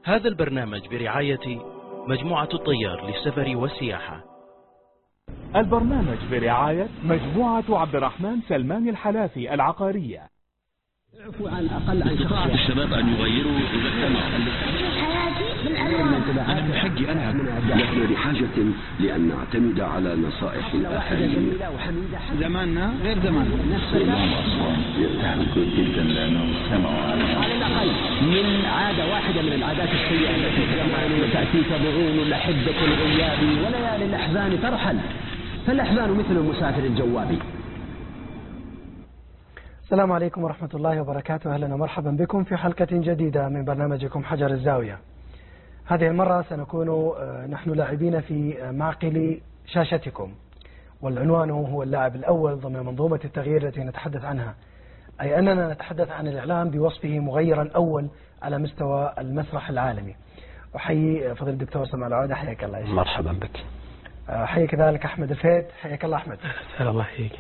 هذا البرنامج برعاية مجموعة الطيار للسفر والسياحة. البرنامج برعاية مجموعة عبد الرحمن سلمان الحلافي العقارية. اعفوا عن أقل عن استطاعت الشباب أن يغيروا إذا اجتمعوا. أنا من حقي ألعب. نحن بحاجة لأن نعتمد على نصائح الآخرين. زماننا غير زماننا. يستحقون جدا لأنهم سمعوا على الأقل من عادة واحدة من العادات السيئة التي تجمعنا وتأتيك ضغون الأحبة الغياب وليالي الأحزان ترحل، فالأحزان مثل المسافر الجوابي. السلام عليكم ورحمة الله وبركاته. أهلا ومرحبا بكم في حلقة جديدة من برنامجكم حجر الزاوية. هذه المرة سنكون نحن لاعبين في معقل شاشتكم، والعنوان هو اللاعب الأول ضمن منظومة التغيير التي نتحدث عنها، أي أننا نتحدث عن الإعلام بوصفه مغيرا أول على مستوى المسرح العالمي. أحيي فضيلة الدكتور سمع العودة، حياك الله. مرحبا بك. حيا كذلك أحمد الفيد، حياك الله أحمد. سهلا الله فيك.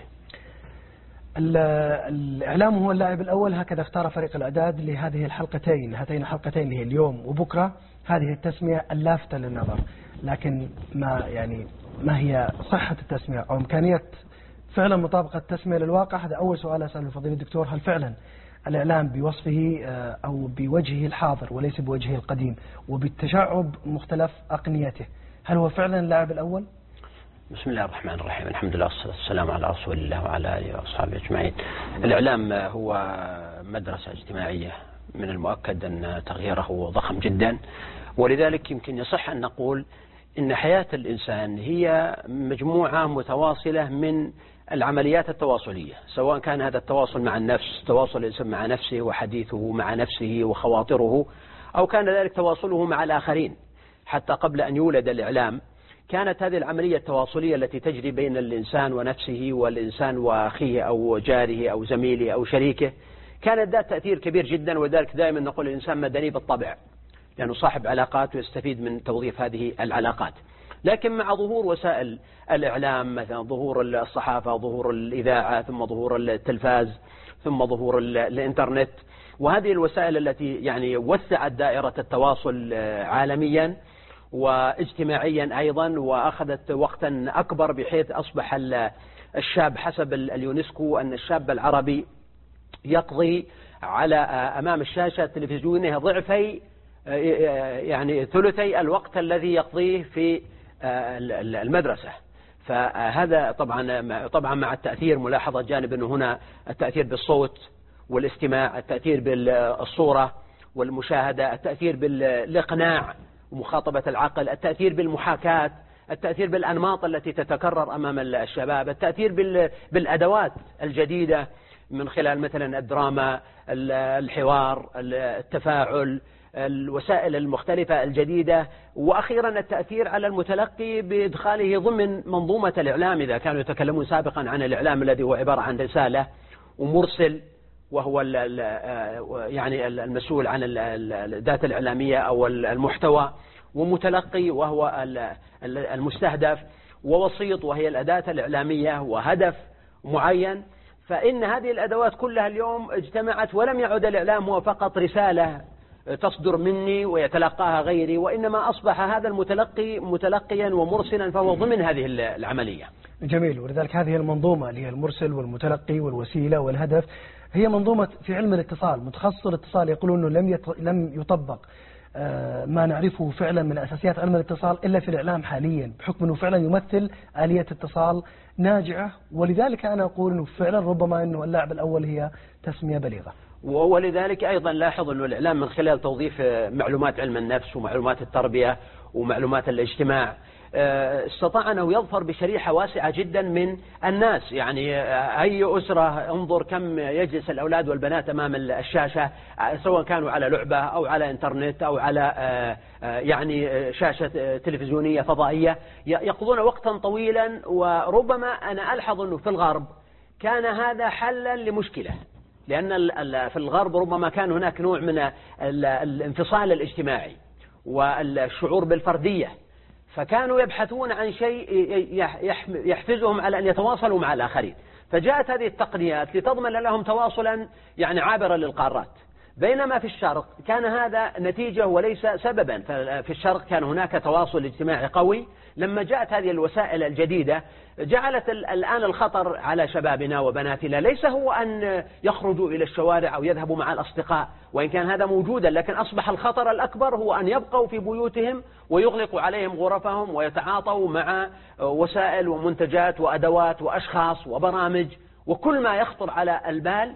الإعلام هو اللاعب الأول، هكذا اختار فريق الإعداد لهذه الحلقتين، هاتين الحلقتين اللي هي اليوم وبكرة، هذه التسمية اللافتة للنظر. لكن ما هي صحة التسمية أو إمكانية فعلا مطابقة التسمية للواقع؟ هذا أول سؤال أسأله فضيلة الدكتور. هل فعلا الإعلام بوصفه أو بوجهه الحاضر وليس بوجهه القديم وبالتشعب مختلف أقنيته، هل هو فعلا اللاعب الأول؟ بسم الله الرحمن الرحيم، الحمد لله والصلاة والسلام على رسول الله وعلى آله وأصحابه أجمعين. الإعلام هو مدرسة اجتماعية من المؤكد أن تغييره ضخم جدا، ولذلك يمكن يصح أن نقول إن حياة الإنسان هي مجموعة متواصلة من العمليات التواصلية، سواء كان هذا التواصل مع النفس، تواصل الإنسان مع نفسه وحديثه مع نفسه وخواطره، أو كان ذلك تواصله مع الآخرين. حتى قبل أن يولد الإعلام كانت هذه العملية التواصلية التي تجري بين الإنسان ونفسه والإنسان وأخيه أو جاره أو زميله أو شريكه كانت ذات تأثير كبير جدا، وذلك دائما نقول الإنسان مدني بالطبع لأنه صاحب علاقات ويستفيد من توظيف هذه العلاقات. لكن مع ظهور وسائل الإعلام، مثلا ظهور الصحافة، ظهور الإذاعة، ثم ظهور التلفاز، ثم ظهور الإنترنت، وهذه الوسائل التي وسعت دائرة التواصل عالميا واجتماعيا أيضا، وأخذت وقتا أكبر بحيث أصبح الشاب حسب اليونسكو أن الشاب العربي يقضي على أمام الشاشة التلفزيونية ضعفي ثلثي الوقت الذي يقضيه في المدرسة. فهذا طبعا مع التأثير، ملاحظة جانب أنه هنا التأثير بالصوت والاستماع، التأثير بالصورة والمشاهدة، التأثير بالإقناع ومخاطبة العقل، التأثير بالمحاكاة، التأثير بالأنماط التي تتكرر أمام الشباب، التأثير بالأدوات الجديدة من خلال مثلا الدراما، الحوار، التفاعل، الوسائل المختلفة الجديدة، وأخيرا التأثير على المتلقي بإدخاله ضمن منظومة الإعلام. إذا كانوا يتكلمون سابقا عن الإعلام الذي هو عبارة عن رسالة ومرسل، وهو المسؤول عن الذات الإعلامية أو المحتوى، ومتلقي وهو المستهدف، ووسيط وهي الأداة الإعلامية، وهدف معين. فإن هذه الأدوات كلها اليوم اجتمعت، ولم يعد الإعلام هو فقط رسالة تصدر مني ويتلقاها غيري، وإنما أصبح هذا المتلقي متلقيا ومرسلا، فهو ضمن هذه العملية. جميل. ولذلك هذه المنظومة اللي هي المرسل والمتلقي والوسيلة والهدف هي منظومة في علم الاتصال، متخصص الاتصال يقولون أنه لم يطبق ما نعرفه فعلا من أساسيات علم الاتصال إلا في الإعلام حاليا، بحكم أنه فعلا يمثل آلية اتصال ناجعة. ولذلك أنا أقول أنه فعلا ربما أنه اللاعب الأول هي تسمية بليغة. ولذلك أيضا لاحظ أن الإعلام من خلال توظيف معلومات علم النفس ومعلومات التربية ومعلومات الاجتماع استطاع أنه يظفر بشريحة واسعة جدا من الناس. أي أسرة انظر كم يجلس الأولاد والبنات أمام الشاشة، سواء كانوا على لعبة أو على إنترنت أو على شاشة تلفزيونية فضائية، يقضون وقتا طويلا. وربما أنا ألحظ أنه في الغرب كان هذا حلا لمشكلة، لأن في الغرب ربما كان هناك نوع من الانفصال الاجتماعي والشعور بالفردية، فكانوا يبحثون عن شيء يحفزهم على أن يتواصلوا مع الآخرين. فجاءت هذه التقنيات لتضمن لهم تواصلا عابرا للقارات. بينما في الشرق كان هذا نتيجة وليس سببا. ففي الشرق كان هناك تواصل اجتماعي قوي. لما جاءت هذه الوسائل الجديدة جعلت الآن الخطر على شبابنا وبناتنا ليس هو أن يخرجوا إلى الشوارع أو يذهبوا مع الأصدقاء، وإن كان هذا موجودا، لكن أصبح الخطر الأكبر هو أن يبقوا في بيوتهم ويغلقوا عليهم غرفهم ويتعاطوا مع وسائل ومنتجات وأدوات وأشخاص وبرامج وكل ما يخطر على البال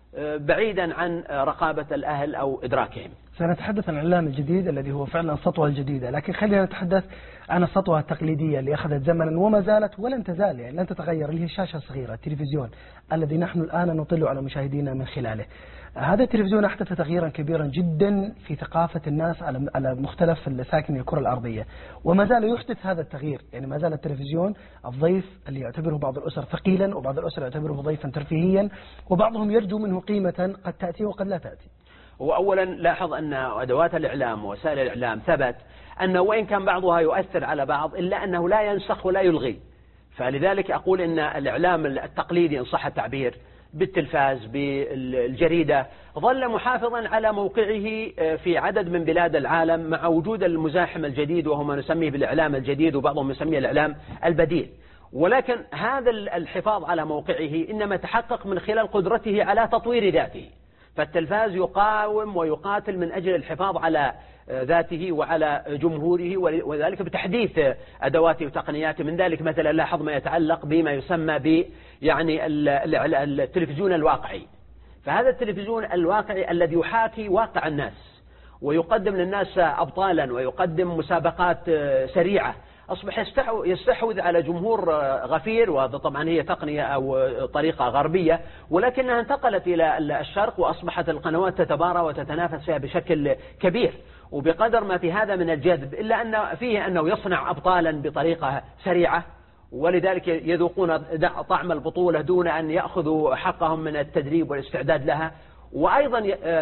بعيدا عن رقابة الأهل أو إدراكهم. سنتحدث عن الإعلام الجديد الذي هو فعلا السطوة الجديدة، لكن خلينا نتحدث عن السطوة التقليدية اللي أخذت زمنا وما زالت ولن تزال، يعني لن تتغير، اللي هي الشاشة الصغيرة، التلفزيون الذي نحن الآن نطل على مشاهدينا من خلاله. هذا التلفزيون أحدث تغييرا كبيرا جدا في ثقافة الناس على مختلف ساكني الكرة الأرضية، وما زال يحدث هذا التغيير. يعني ما زال التلفزيون الضيف اللي يعتبره بعض الأسر ثقيلا، وبعض الأسر يعتبره ضيفا ترفيهيا، وبعضهم يرجو منه قيمة قد تأتي وقد لا تأتي. وأولا لاحظ أن أدوات الإعلام ووسائل الإعلام ثبت أنه وإن كان بعضها يؤثر على بعض إلا أنه لا ينسخ ولا يلغي. فلذلك أقول أن الإعلام التقليدي إن صح التعبير بالتلفاز بالجريدة ظل محافظا على موقعه في عدد من بلاد العالم مع وجود المزاحم الجديد وهو ما نسميه بالإعلام الجديد وبعضهم يسميه الإعلام البديل. ولكن هذا الحفاظ على موقعه إنما تحقق من خلال قدرته على تطوير ذاته. فالتلفاز يقاوم ويقاتل من أجل الحفاظ على ذاته وعلى جمهوره، وذلك بتحديث أدواته وتقنياته. من ذلك مثلا لاحظ ما يتعلق بما يسمى ب يعني التلفزيون الواقعي. فهذا التلفزيون الواقعي الذي يحاكي واقع الناس ويقدم للناس أبطالا ويقدم مسابقات سريعة أصبح يستحوذ على جمهور غفير، وهذا طبعا هي تقنية أو طريقة غربية، ولكنها انتقلت إلى الشرق وأصبحت القنوات تتبارى وتتنافس فيها بشكل كبير. وبقدر ما في هذا من الجذب إلا أن فيه أنه يصنع أبطالا بطريقة سريعة، ولذلك يذوقون طعم البطولة دون أن يأخذوا حقهم من التدريب والاستعداد لها. وأيضا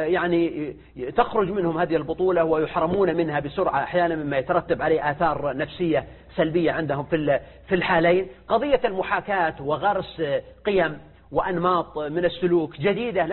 يعني تخرج منهم هذه البطولة ويحرمون منها بسرعة أحيانا مما يترتب عليه آثار نفسية سلبية عندهم في الحالين. قضية المحاكاة وغرس قيم وأنماط من السلوك جديدة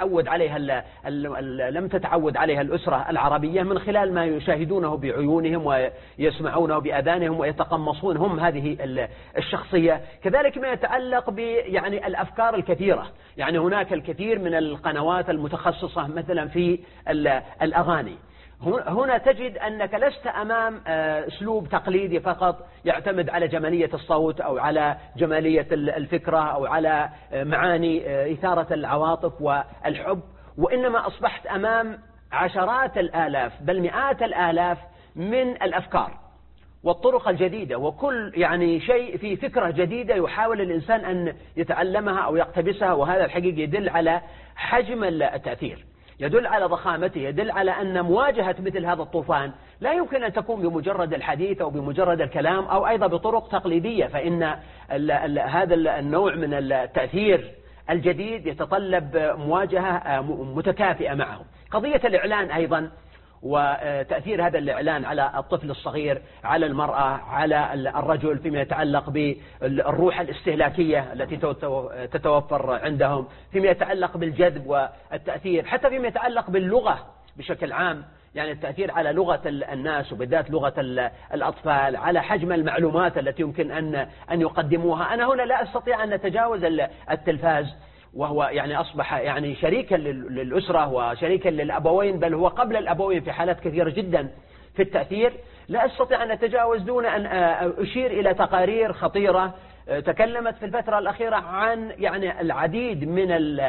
لم تتعود عليها الأسرة العربية من خلال ما يشاهدونه بعيونهم ويسمعونه بآذانهم ويتقمصون هم هذه الشخصية. كذلك ما يتعلق يعني الأفكار الكثيرة، يعني هناك الكثير من القنوات المتخصصة مثلا في الأغاني. هنا تجد أنك لست أمام أسلوب تقليدي فقط يعتمد على جمالية الصوت أو على جمالية الفكرة أو على معاني إثارة العواطف والحب، وإنما أصبحت أمام عشرات الآلاف بل مئات الآلاف من الأفكار والطرق الجديدة، وكل يعني شيء في فكرة جديدة يحاول الإنسان أن يتعلمها أو يقتبسها. وهذا الحقيقة يدل على حجم التأثير، يدل على ضخامته، يدل على أن مواجهة مثل هذا الطوفان لا يمكن أن تكون بمجرد الحديث أو بمجرد الكلام أو أيضا بطرق تقليدية، فإن هذا النوع من التأثير الجديد يتطلب مواجهة متكافئة معه. قضية الإعلان أيضا وتأثير هذا الإعلان على الطفل الصغير، على المرأة، على الرجل فيما يتعلق بالروح الاستهلاكية التي تتوفر عندهم، فيما يتعلق بالجذب والتأثير، حتى فيما يتعلق باللغة بشكل عام، يعني التأثير على لغة الناس وبالذات لغة الأطفال، على حجم المعلومات التي يمكن أن يقدموها. أنا هنا لا أستطيع أن نتجاوز التلفاز، وهو يعني أصبح يعني شريكا للأسرة وشريكا للأبوين، بل هو قبل الأبوين في حالات كثيرة جدا في التأثير. لا أستطيع أن نتجاوز دون أن أشير إلى تقارير خطيرة تكلمت في الفترة الأخيرة عن يعني العديد من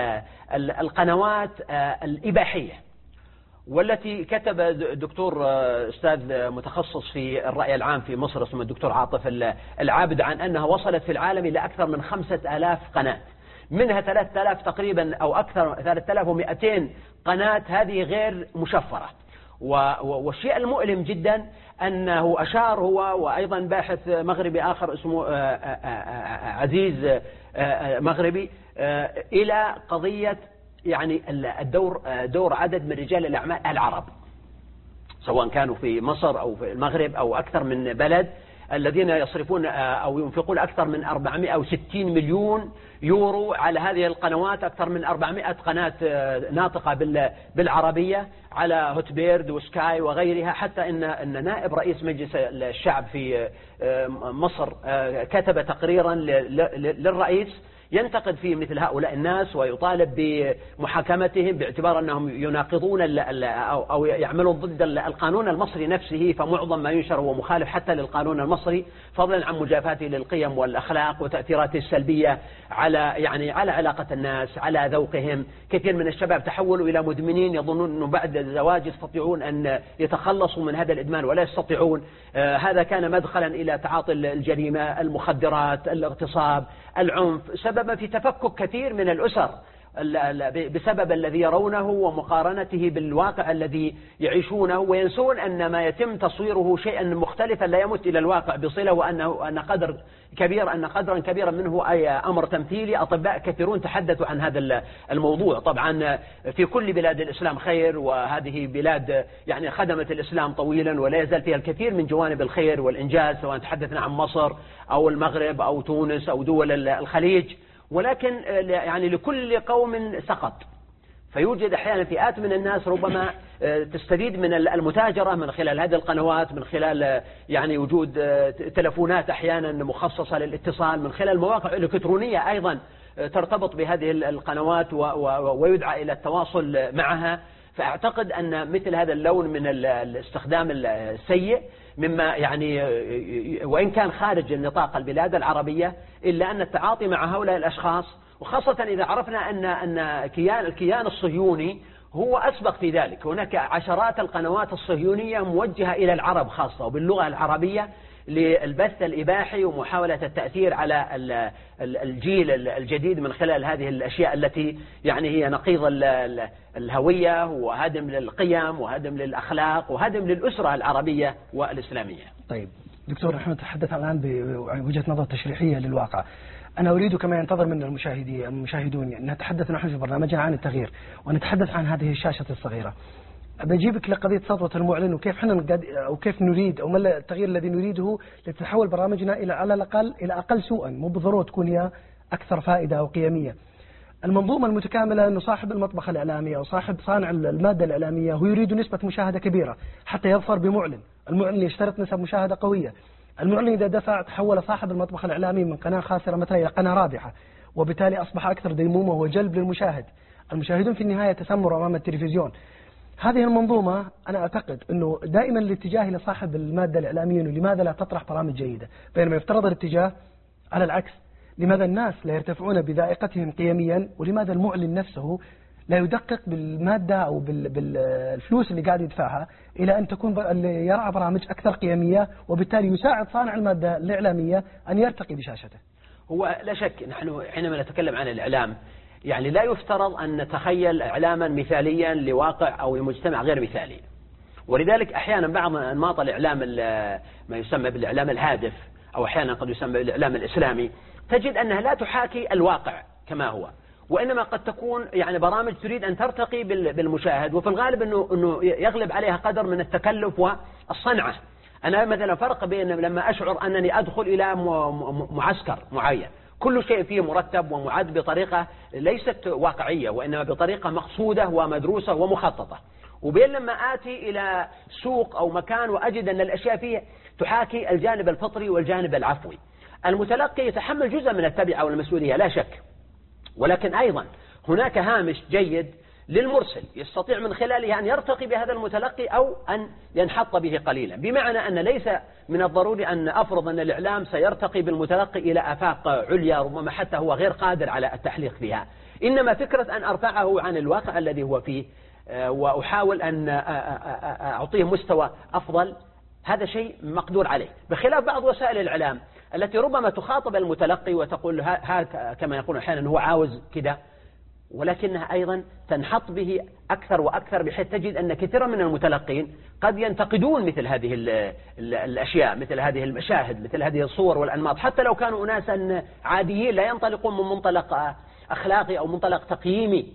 القنوات الإباحية، والتي كتب دكتور أستاذ متخصص في الرأي العام في مصر اسمه الدكتور عاطف العابد عن أنها وصلت في العالم إلى أكثر من 5000 قناة، منها 3000 تقريبا أو أكثر 3200 قناة هذه غير مشفرة. والشيء المؤلم جدا أنه أشار هو وأيضا باحث مغربي آخر اسمه عزيز مغربي إلى قضية يعني دور عدد من رجال الأعمال العرب، سواء كانوا في مصر أو في المغرب أو أكثر من بلد، الذين يصرفون أو ينفقون أكثر من 460 مليون يورو على هذه القنوات، أكثر من 400 قناة ناطقة بالعربية على هوتبيرد وسكاي وغيرها، حتى إن نائب رئيس مجلس الشعب في مصر كتب تقريرا للرئيس ينتقد فيه مثل هؤلاء الناس ويطالب بمحاكمتهم باعتبار أنهم يناقضون أو يعملون ضد القانون المصري نفسه، فمعظم ما ينشر هو مخالف حتى للقانون المصري، فضلا عن مجافاته للقيم والأخلاق وتأثيراته السلبية على علاقة الناس، على ذوقهم. كثير من الشباب تحولوا إلى مدمنين يظنون أنه بعد الزواج يستطيعون أن يتخلصوا من هذا الإدمان ولا يستطيعون. هذا كان مدخلا إلى تعاطي الجريمة، المخدرات، الاغتصاب، العنف، سببا في تفكك كثير من الأسر بسبب الذي يرونه ومقارنته بالواقع الذي يعيشونه، وينسون أن ما يتم تصويره شيئا مختلفا لا يمت إلى الواقع بصلة، وأن قدرا كبيرا منه أي أمر تمثيلي. أطباء كثيرون تحدثوا عن هذا الموضوع. طبعا في كل بلاد الإسلام خير، وهذه بلاد يعني خدمت الإسلام طويلا ولا يزال فيها الكثير من جوانب الخير والإنجاز، سواء تحدثنا عن مصر أو المغرب أو تونس أو دول الخليج، ولكن يعني لكل قوم سقط. فيوجد أحيانا فئات من الناس ربما تستفيد من المتاجرة من خلال هذه القنوات، من خلال يعني وجود تلفونات أحيانا مخصصة للاتصال، من خلال مواقع إلكترونية أيضا ترتبط بهذه القنوات ويدعى إلى التواصل معها. فأعتقد أن مثل هذا اللون من الاستخدام السيء مما يعني وإن كان خارج نطاق البلاد العربية، إلا أن التعاطي مع هؤلاء الأشخاص، وخاصة إذا عرفنا أن الكيان الصهيوني هو أسبق في ذلك. هناك عشرات القنوات الصهيونية موجهة إلى العرب خاصة وباللغة العربية للبث الإباحي ومحاولة التأثير على الجيل الجديد من خلال هذه الأشياء التي يعني هي نقيض الهوية وهدم للقيم وهدم للأخلاق وهدم للأسرة العربية والإسلامية. طيب دكتور، نحن نتحدث الآن بوجهة نظر تشريحية للواقع. أنا أريد كما ينتظر من المشاهدون أن نتحدث نحن في برنامجنا عن التغيير، ونتحدث عن هذه الشاشة الصغيرة. بجيبك لقضية سطوة المعلن، وكيف حنا أو كيف نريد أو ما التغيير الذي نريده لتتحول برامجنا إلى على الأقل إلى أقل سوءا، مو بالضرورة تكون هي أكثر فائدة أو قيمية. المنظومة المتكاملة أنه صاحب المطبخ الإعلامي أو صاحب صانع المادة الإعلامية هو يريد نسبة مشاهدة كبيرة حتى يظفر بمعلن. المعلن يشترط نسب مشاهدة قوية. المعلن إذا دفع تحول صاحب المطبخ الإعلامي من قناة خاسرة مثلا إلى قناة رابحة، وبالتالي أصبح أكثر ديمومة وجلب للمشاهد. المشاهدون في النهاية تسمروا أمام التلفزيون. هذه المنظومة أنا أعتقد أنه دائما الاتجاه لصاحب المادة الإعلامية أنه لماذا لا تطرح برامج جيدة، بينما يفترض الاتجاه على العكس. لماذا الناس لا يرتفعون بذائقتهم قيميا، ولماذا المعلن نفسه لا يدقق بالمادة أو بالفلوس اللي قاعد يدفعها إلى أن تكون يرعى برامج أكثر قيمية، وبالتالي يساعد صانع المادة الإعلامية أن يرتقي بشاشته. هو لا شك نحن حينما نتكلم عن الإعلام يعني لا يفترض أن نتخيل إعلاما مثاليا لواقع أو لمجتمع غير مثالي، ولذلك أحيانا بعض أنماط الإعلام ما يسمى بالإعلام الهادف أو أحيانا قد يسمى بالإعلام الإسلامي تجد أنها لا تحاكي الواقع كما هو، وإنما قد تكون يعني برامج تريد أن ترتقي بالمشاهد، وفي الغالب أنه يغلب عليها قدر من التكلف والصنعة. أنا مثلا فرق بين لما أشعر أنني أدخل إلى معسكر معين كل شيء فيه مرتب ومعد بطريقة ليست واقعية وإنما بطريقة مقصودة ومدروسة ومخططة، وبين لما آتي إلى سوق أو مكان وأجد أن الأشياء فيه تحاكي الجانب الفطري والجانب العفوي. المتلقي يتحمل جزء من التبعة والمسؤولية لا شك، ولكن أيضا هناك هامش جيد للمرسل يستطيع من خلاله أن يرتقي بهذا المتلقي أو أن ينحط به قليلا، بمعنى أن ليس من الضروري أن أفرض أن الإعلام سيرتقي بالمتلقي إلى آفاق عليا ربما حتى هو غير قادر على التحليق فيها، إنما فكرة أن أرفعه عن الواقع الذي هو فيه وأحاول أن أعطيه مستوى أفضل، هذا شيء مقدور عليه، بخلاف بعض وسائل الإعلام التي ربما تخاطب المتلقي وتقول كما يقول أحيانا هو عاوز كده، ولكنها أيضا تنحط به أكثر وأكثر، بحيث تجد أن كثيرا من المتلقين قد ينتقدون مثل هذه الأشياء، مثل هذه المشاهد، مثل هذه الصور والأنماط، حتى لو كانوا أناسا عاديين لا ينطلقون من منطلق أخلاقي أو منطلق تقييمي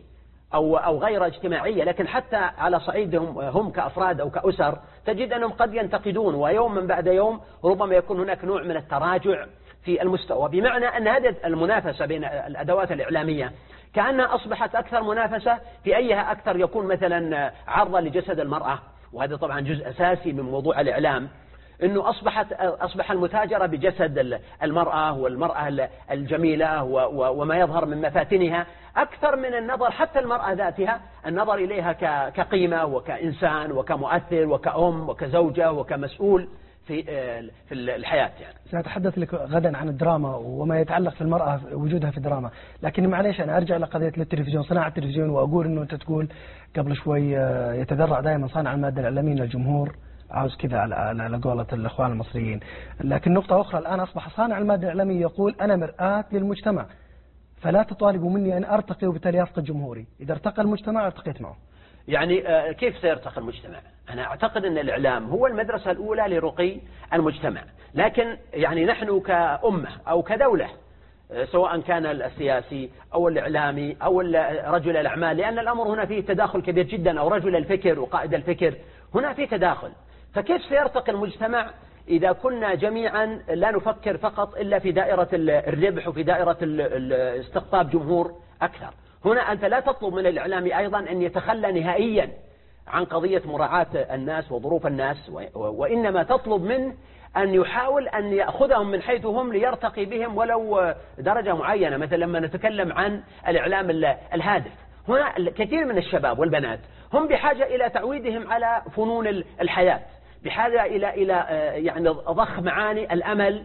أو غير اجتماعية، لكن حتى على صعيدهم هم كأفراد أو كأسر تجد أنهم قد ينتقدون، ويوما بعد يوم ربما يكون هناك نوع من التراجع في المستوى، بمعنى أن هذه المنافسة بين الأدوات الإعلامية كأنها أصبحت أكثر منافسة في أيها أكثر يكون مثلا عرضا لجسد المرأة، وهذا طبعا جزء أساسي من موضوع الإعلام، أنه أصبح المتاجرة بجسد المرأة والمرأة الجميلة وما يظهر من مفاتنها أكثر من النظر حتى المرأة ذاتها، النظر إليها كقيمة وكإنسان وكمؤثر وكأم وكزوجة وكمسؤول في الحياة. يعني سأتحدث لك غدا عن الدراما وما يتعلق في المرأة وجودها في الدراما، لكن معليش أنا أرجع لقضية التلفزيون، صناعة التلفزيون، وأقول أنه أنت تقول قبل شوي يتذرع دائما صانع المادة الإعلامية للجمهور، عاوز كذا على قولة الإخوان المصريين. لكن نقطة أخرى، الآن أصبح صانع المادة الإعلامية يقول أنا مرآة للمجتمع، فلا تطالبوا مني أن أرتقي وبالتالي أفقد جمهوري، إذا ارتقى المجتمع ارتقيت معه. يعني كيف سيرتقي المجتمع؟ أنا أعتقد أن الإعلام هو المدرسة الأولى لرقي المجتمع، لكن يعني نحن كأمة أو كدولة، سواء كان السياسي أو الإعلامي أو رجل الأعمال، لأن الأمر هنا فيه تداخل كبير جدا، أو رجل الفكر وقائد الفكر، هنا فيه تداخل. فكيف سيرتقي المجتمع إذا كنا جميعا لا نفكر فقط إلا في دائرة الربح وفي دائرة استقطاب جمهور أكثر؟ هنا أنت لا تطلب من الإعلامي أيضا أن يتخلى نهائيا عن قضية مراعاة الناس وظروف الناس، وإنما تطلب منه أن يحاول أن يأخذهم من حيث هم ليرتقي بهم ولو درجة معينة. مثلا لما نتكلم عن الإعلام الهادف، هنا الكثير من الشباب والبنات هم بحاجة إلى تعويدهم على فنون الحياة، بحاجة إلى يعني ضخ معاني الأمل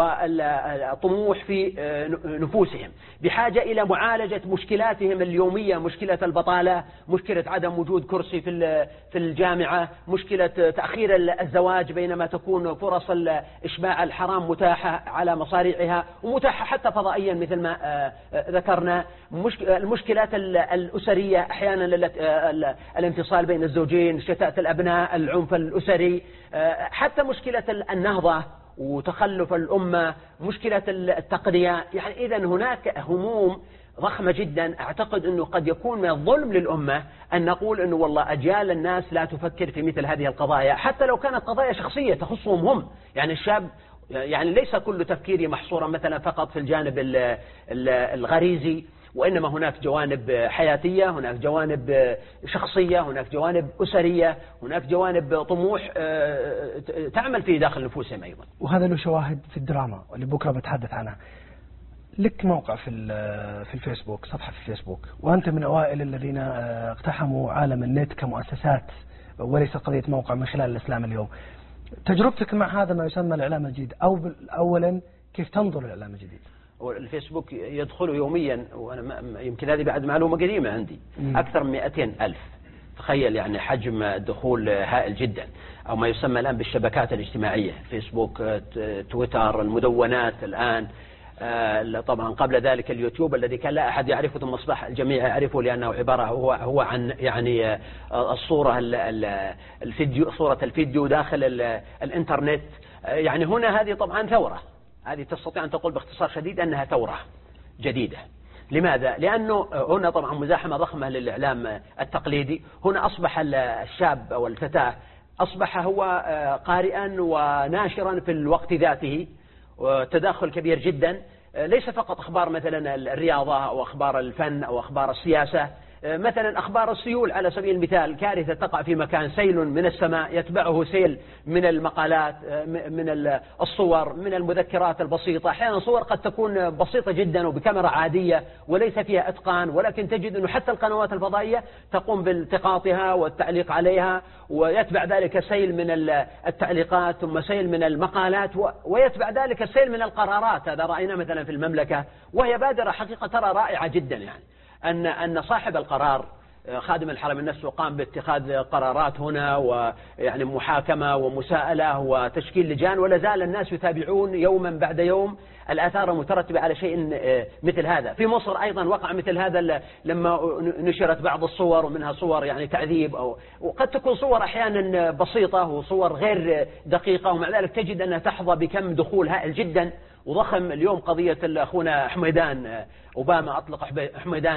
والطموح في نفوسهم، بحاجة إلى معالجة مشكلاتهم اليومية، مشكلة البطالة، مشكلة عدم وجود كرسي في الجامعة، مشكلة تأخير الزواج بينما تكون فرص إشباع الحرام متاحة على مصاريعها ومتاحة حتى فضائيا مثل ما ذكرنا، المشكلات الأسرية أحيانا الانفصال بين الزوجين، شتات الأبناء، العنف الأسري، حتى مشكلة النهضة وتخلف الأمة، مشكلة التقنية. يعني إذن هناك هموم ضخمة جدا. أعتقد أنه قد يكون من الظلم للأمة أن نقول أنه والله أجيال الناس لا تفكر في مثل هذه القضايا، حتى لو كانت قضايا شخصية تخصهم هم. يعني الشاب يعني ليس كل تفكيري محصورا مثلا فقط في الجانب الغريزي، وإنما هناك جوانب حياتية، هناك جوانب شخصية، هناك جوانب أسرية، هناك جوانب طموح تعمل في داخل نفوسهم أيضا. وهذا له شواهد في الدراما اللي بكرة بتحدث عنها. لك موقع في الفيسبوك، صفحة في الفيسبوك، وأنت من أوائل الذين اقتحموا عالم النت كمؤسسات وليس قضية موقع من خلال الإسلام اليوم. تجربتك مع هذا ما يسمى الإعلام الجديد، أولا كيف تنظر للإعلام الجديد؟ الفيسبوك يدخل يوميا، وأنا يمكن هذه بعد معلومة قديمة عندي، أكثر من 200,000. تخيل يعني حجم الدخول هائل جدا، أو ما يسمى الآن بالشبكات الاجتماعية، فيسبوك، تويتر، المدونات الآن، طبعا قبل ذلك اليوتيوب الذي كان لا أحد يعرفه ثم أصبح الجميع يعرفه، لأنه عبارة هو عن يعني الصورة الفيديو، صورة الفيديو داخل الإنترنت. يعني هنا هذه طبعا ثورة، هذه تستطيع أن تقول باختصار شديد أنها ثورة جديدة. لماذا؟ لأنه هنا طبعا مزاحمة ضخمة للإعلام التقليدي. هنا أصبح الشاب أو الفتاة أصبح هو قارئا وناشرا في الوقت ذاته، وتداخل كبير جدا، ليس فقط أخبار مثلا الرياضة أو أخبار الفن أو أخبار السياسة، مثلا أخبار السيول على سبيل المثال، كارثة تقع في مكان، سيل من السماء يتبعه سيل من المقالات، من الصور، من المذكرات البسيطة، أحيانا صور قد تكون بسيطة جدا وبكاميرا عادية وليس فيها إتقان، ولكن تجد أنه حتى القنوات الفضائية تقوم بالتقاطها والتعليق عليها، ويتبع ذلك سيل من التعليقات، ثم سيل من المقالات، ويتبع ذلك سيل من القرارات. هذا رأينا مثلا في المملكة، وهي بادرة حقيقة ترى رائعة جدا، يعني أن صاحب القرار خادم الحرمين نفسه قام باتخاذ قرارات هنا، ويعني محاكمة ومساءلة وتشكيل لجان، ولا زال الناس يتابعون يوما بعد يوم الآثار المترتبة على شيء مثل هذا. في مصر أيضا وقع مثل هذا لما نشرت بعض الصور، ومنها صور يعني تعذيب، وقد تكون صور أحيانا بسيطة وصور غير دقيقة، ومع ذلك تجد أنها تحظى بكم دخول هائل جدا وضخم. اليوم قضية أخونا حميدان، أوباما أطلق حميدان،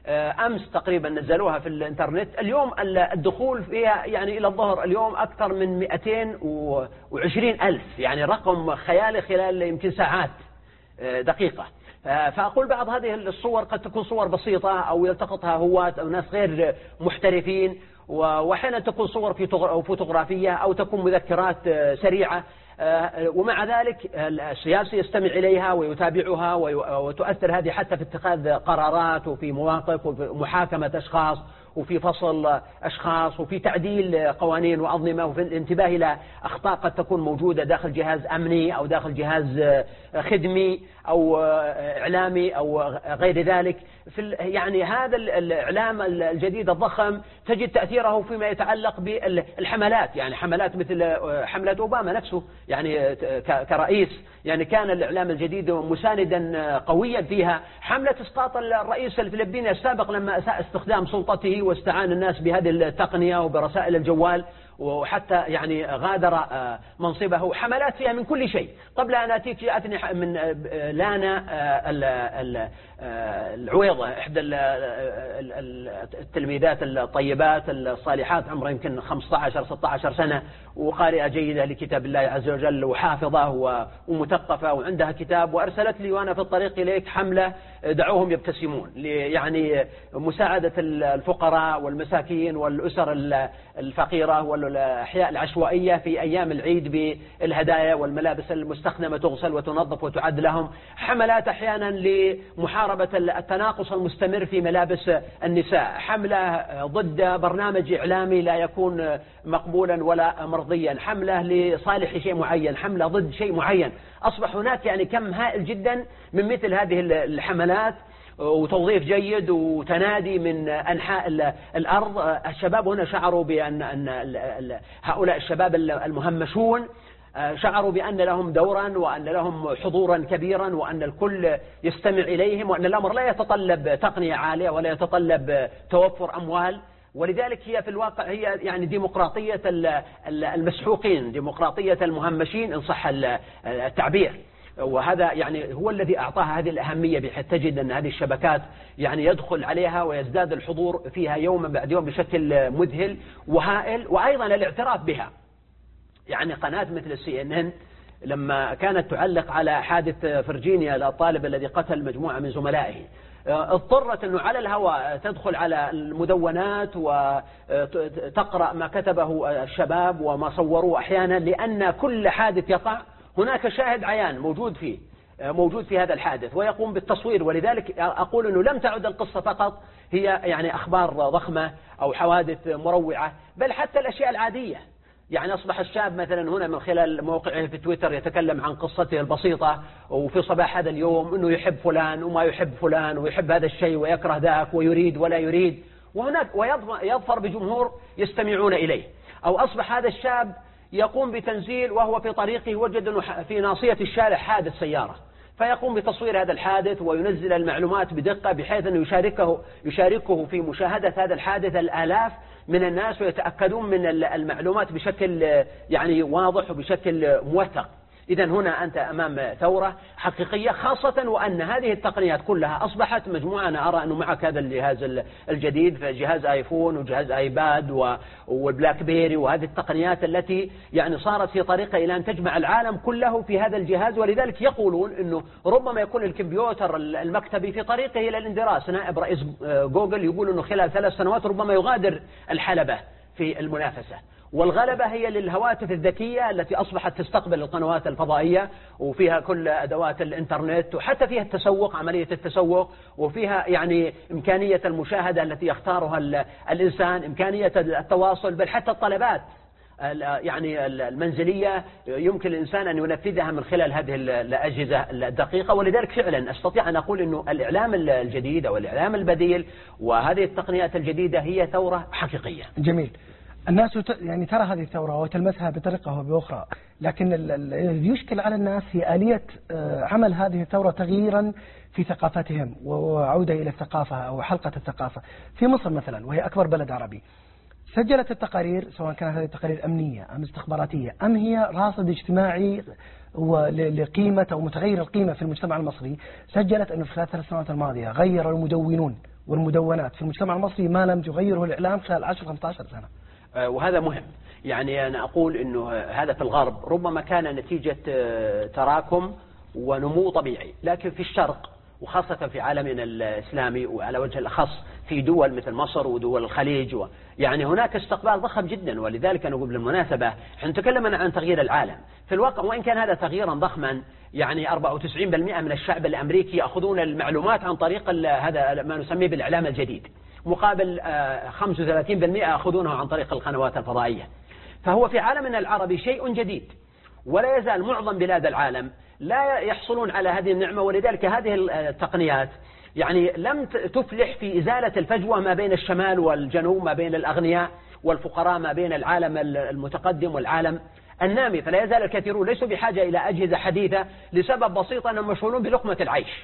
أمس تقريبا نزلوها في الإنترنت. اليوم الدخول فيها يعني إلى الظهر اليوم أكثر من 220,000، يعني رقم خيالي خلال يمكن ساعات دقيقة. فأقول بعض هذه الصور قد تكون صور بسيطة أو يلتقطها هواة أو ناس غير محترفين، وأحيانا تكون صور فوتوغرافية أو تكون مذكرات سريعة، ومع ذلك السياسي يستمع إليها ويتابعها وتؤثر هذه حتى في اتخاذ قرارات وفي مواقف وفي محاكمة أشخاص وفي فصل أشخاص وفي تعديل قوانين وأنظمة وفي الانتباه إلى أخطاء قد تكون موجودة داخل جهاز أمني أو داخل جهاز خدمي أو إعلامي أو غير ذلك. يعني هذا الإعلام الجديد الضخم تجد تأثيره فيما يتعلق بالحملات، يعني حملات مثل حملة أوباما نفسه، يعني كرئيس يعني كان الإعلام الجديد مساندا قويا فيها. حملة إسقاط الرئيس الفلبيني السابق لما أساء استخدام سلطته واستعان الناس بهذه التقنية وبرسائل الجوال وحتى يعني غادر منصبه. حملات فيها من كل شيء. قبل أن أتيك جاءتني من لانا العويضة، إحدى التلميذات الطيبات الصالحات، عمرها يمكن 15-16 سنة، وقارئة جيدة لكتاب الله عز وجل وحافظة ومثقفة وعندها كتاب، وأرسلت لي وأنا في الطريق إليك حملة دعوهم يبتسمون، يعني مساعدة الفقراء والمساكين والأسر الفقيرة والأحياء العشوائية في أيام العيد بالهدايا والملابس المستخدمة تغسل وتنظف وتعد لهم. حملات أحيانا لمحاربة التناقص المستمر في ملابس النساء. حملة ضد برنامج إعلامي لا يكون مقبولا ولا مرضيا. حملة لصالح شيء معين. حملة ضد شيء معين. أصبح هناك يعني كم هائل جدا من مثل هذه الحملات، وتوظيف جيد وتنادي من أنحاء الأرض. الشباب هنا شعروا بأن هؤلاء الشباب المهمشون شعروا بأن لهم دورا وأن لهم حضورا كبيرا وأن الكل يستمع إليهم، وأن الأمر لا يتطلب تقنية عالية ولا يتطلب توفر أموال. ولذلك هي في الواقع هي يعني ديمقراطية المسحوقين، ديمقراطية المهمشين إن صح التعبير. وهذا يعني هو الذي أعطاها هذه الأهمية، بحيث تجد أن هذه الشبكات يعني يدخل عليها ويزداد الحضور فيها يوما بعد يوم بشكل مذهل وهائل. وأيضا الاعتراف بها، يعني قناة مثل CNN لما كانت تعلق على حادث فرجينيا الطالب الذي قتل مجموعة من زملائه، اضطرت أنه على الهواء تدخل على المدونات وتقرأ ما كتبه الشباب وما صوروه أحيانا، لأن كل حادث يقع هناك شاهد عيان موجود في هذا الحادث ويقوم بالتصوير. ولذلك أقول أنه لم تعد القصة فقط هي يعني أخبار ضخمة أو حوادث مروعة، بل حتى الأشياء العادية. يعني أصبح الشاب مثلا هنا من خلال موقعه في تويتر يتكلم عن قصته البسيطة وفي صباح هذا اليوم أنه يحب فلان وما يحب فلان ويحب هذا الشيء ويكره ذاك ويريد ولا يريد، وهناك ويظفر بجمهور يستمعون إليه. أو أصبح هذا الشاب يقوم بتنزيل وهو في طريقه وجد أنه في ناصية الشارع حادث سيارة، فيقوم بتصوير هذا الحادث وينزل المعلومات بدقة بحيث أنه يشاركه في مشاهدة هذا الحادث الآلاف من الناس ويتأكدون من المعلومات بشكل يعني واضح وبشكل موثق. إذا هنا أنت أمام ثورة حقيقية، خاصة وأن هذه التقنيات كلها أصبحت مجموعة. أنا أرى أنه معك هذا الجهاز الجديد، فجهاز آيفون وجهاز آيباد والبلاك بيري وهذه التقنيات التي يعني صارت في طريقة إلى أن تجمع العالم كله في هذا الجهاز. ولذلك يقولون أنه ربما يكون الكمبيوتر المكتبي في طريقه إلى الاندراس. نائب رئيس جوجل يقول أنه خلال 3 سنوات ربما يغادر الحلبة في المنافسة، والغلبة هي للهواتف الذكية التي أصبحت تستقبل القنوات الفضائية وفيها كل أدوات الإنترنت وحتى فيها التسوق، عملية التسوق، وفيها يعني إمكانية المشاهدة التي يختارها الإنسان، إمكانية التواصل، بل حتى الطلبات يعني المنزلية يمكن الإنسان أن ينفذها من خلال هذه الأجهزة الدقيقة. ولذلك فعلا أستطيع أن أقول أنه الإعلام الجديد أو الإعلام البديل وهذه التقنيات الجديدة هي ثورة حقيقية. جميل. الناس يعني ترى هذه الثورة وتلمسها بطريقة أو بأخرى، لكن الذي يشكل على الناس هي آلية عمل هذه الثورة تغييرا في ثقافتهم وعودة إلى الثقافة أو حلقة الثقافة. في مصر مثلا وهي أكبر بلد عربي، سجلت التقارير سواء كانت هذه التقارير أمنية أم استخباراتية أم هي راصد اجتماعي لقيمة أو متغير القيمة في المجتمع المصري، سجلت أنه في 3 سنوات الماضية غير المدونون والمدونات في المجتمع المصري ما لم يغيره الإعلام خلال 10-15 سنة. وهذا مهم. يعني أنا أقول أنه هذا في الغرب ربما كان نتيجة تراكم ونمو طبيعي، لكن في الشرق وخاصة في عالمنا الإسلامي وعلى وجه الأخص في دول مثل مصر ودول الخليج يعني هناك استقبال ضخم جدا. ولذلك أنا أقول بالمناسبة نحن نتكلم عن تغيير العالم في الواقع، وإن كان هذا تغييرا ضخما، يعني 94% من الشعب الأمريكي يأخذون المعلومات عن طريق هذا ما نسميه بالإعلام الجديد، مقابل 35% يأخذونه عن طريق القنوات الفضائية. فهو في عالمنا العربي شيء جديد، ولا يزال معظم بلاد العالم لا يحصلون على هذه النعمة. ولذلك هذه التقنيات يعني لم تفلح في إزالة الفجوة ما بين الشمال والجنوب، ما بين الأغنياء والفقراء، ما بين العالم المتقدم والعالم النامي. فلا يزال الكثيرون ليسوا بحاجة إلى أجهزة حديثة لسبب بسيط، أنهم مشغولون بلقمة العيش.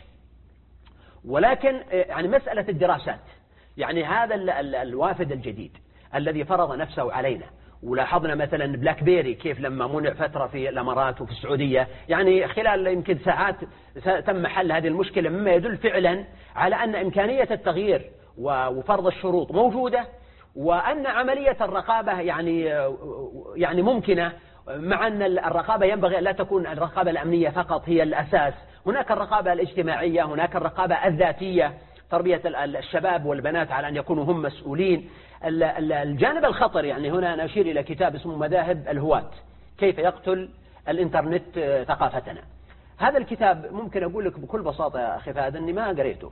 ولكن يعني مسألة الدراسات، يعني هذا الوافد الجديد الذي فرض نفسه علينا، ولاحظنا مثلا بلاك بيري كيف لما منع فترة في الأمارات وفي السعودية، يعني خلال يمكن ساعات تم حل هذه المشكلة، مما يدل فعلا على أن إمكانية التغيير وفرض الشروط موجودة، وأن عملية الرقابة يعني ممكنة، مع أن الرقابة ينبغي أن لا تكون الرقابة الأمنية فقط هي الأساس. هناك الرقابة الاجتماعية، هناك الرقابة الذاتية، تربية الشباب والبنات على أن يكونوا هم مسؤولين. الجانب الخطر يعني هنا أنا أشير إلى كتاب اسمه مذاهب الهواة، كيف يقتل الإنترنت ثقافتنا. هذا الكتاب ممكن أقول لك بكل بساطة يا أخي فهد أني ما قريته،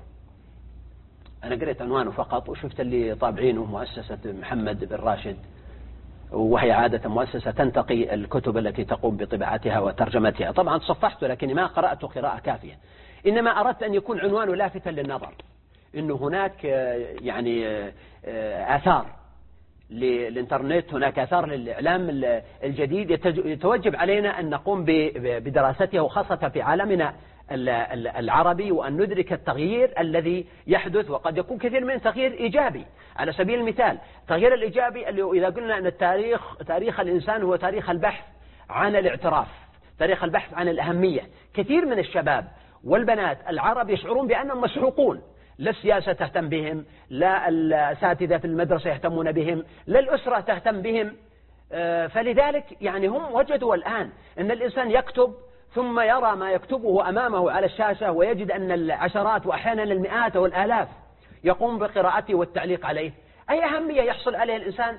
أنا قريت عنوانه فقط، وشفت اللي طابعينه مؤسسة محمد بن راشد، وهي عادة مؤسسة تنتقي الكتب التي تقوم بطباعتها وترجمتها. طبعا تصفحت لكني ما قرأته قراءة كافية، إنما أردت أن يكون عنوانه لافتا للنظر، إنه هناك يعني آثار للإنترنت، هناك آثار للإعلام الجديد يتوجب علينا أن نقوم بدراستها، وخاصة في عالمنا العربي، وأن ندرك التغيير الذي يحدث، وقد يكون كثير من تغيير إيجابي. على سبيل المثال التغيير الإيجابي اللي إذا قلنا أن تاريخ الإنسان هو تاريخ البحث عن الاعتراف، تاريخ البحث عن الأهمية. كثير من الشباب والبنات العرب يشعرون بأنهم مسحوقون، لا السياسة تهتم بهم، لا الأساتذة في المدرسة يهتمون بهم، لا الأسرة تهتم بهم. فلذلك يعني هم وجدوا الآن أن الإنسان يكتب ثم يرى ما يكتبه أمامه على الشاشة، ويجد أن العشرات وأحيانا المئات والآلاف يقوم بقراءته والتعليق عليه. أي أهمية يحصل عليه الإنسان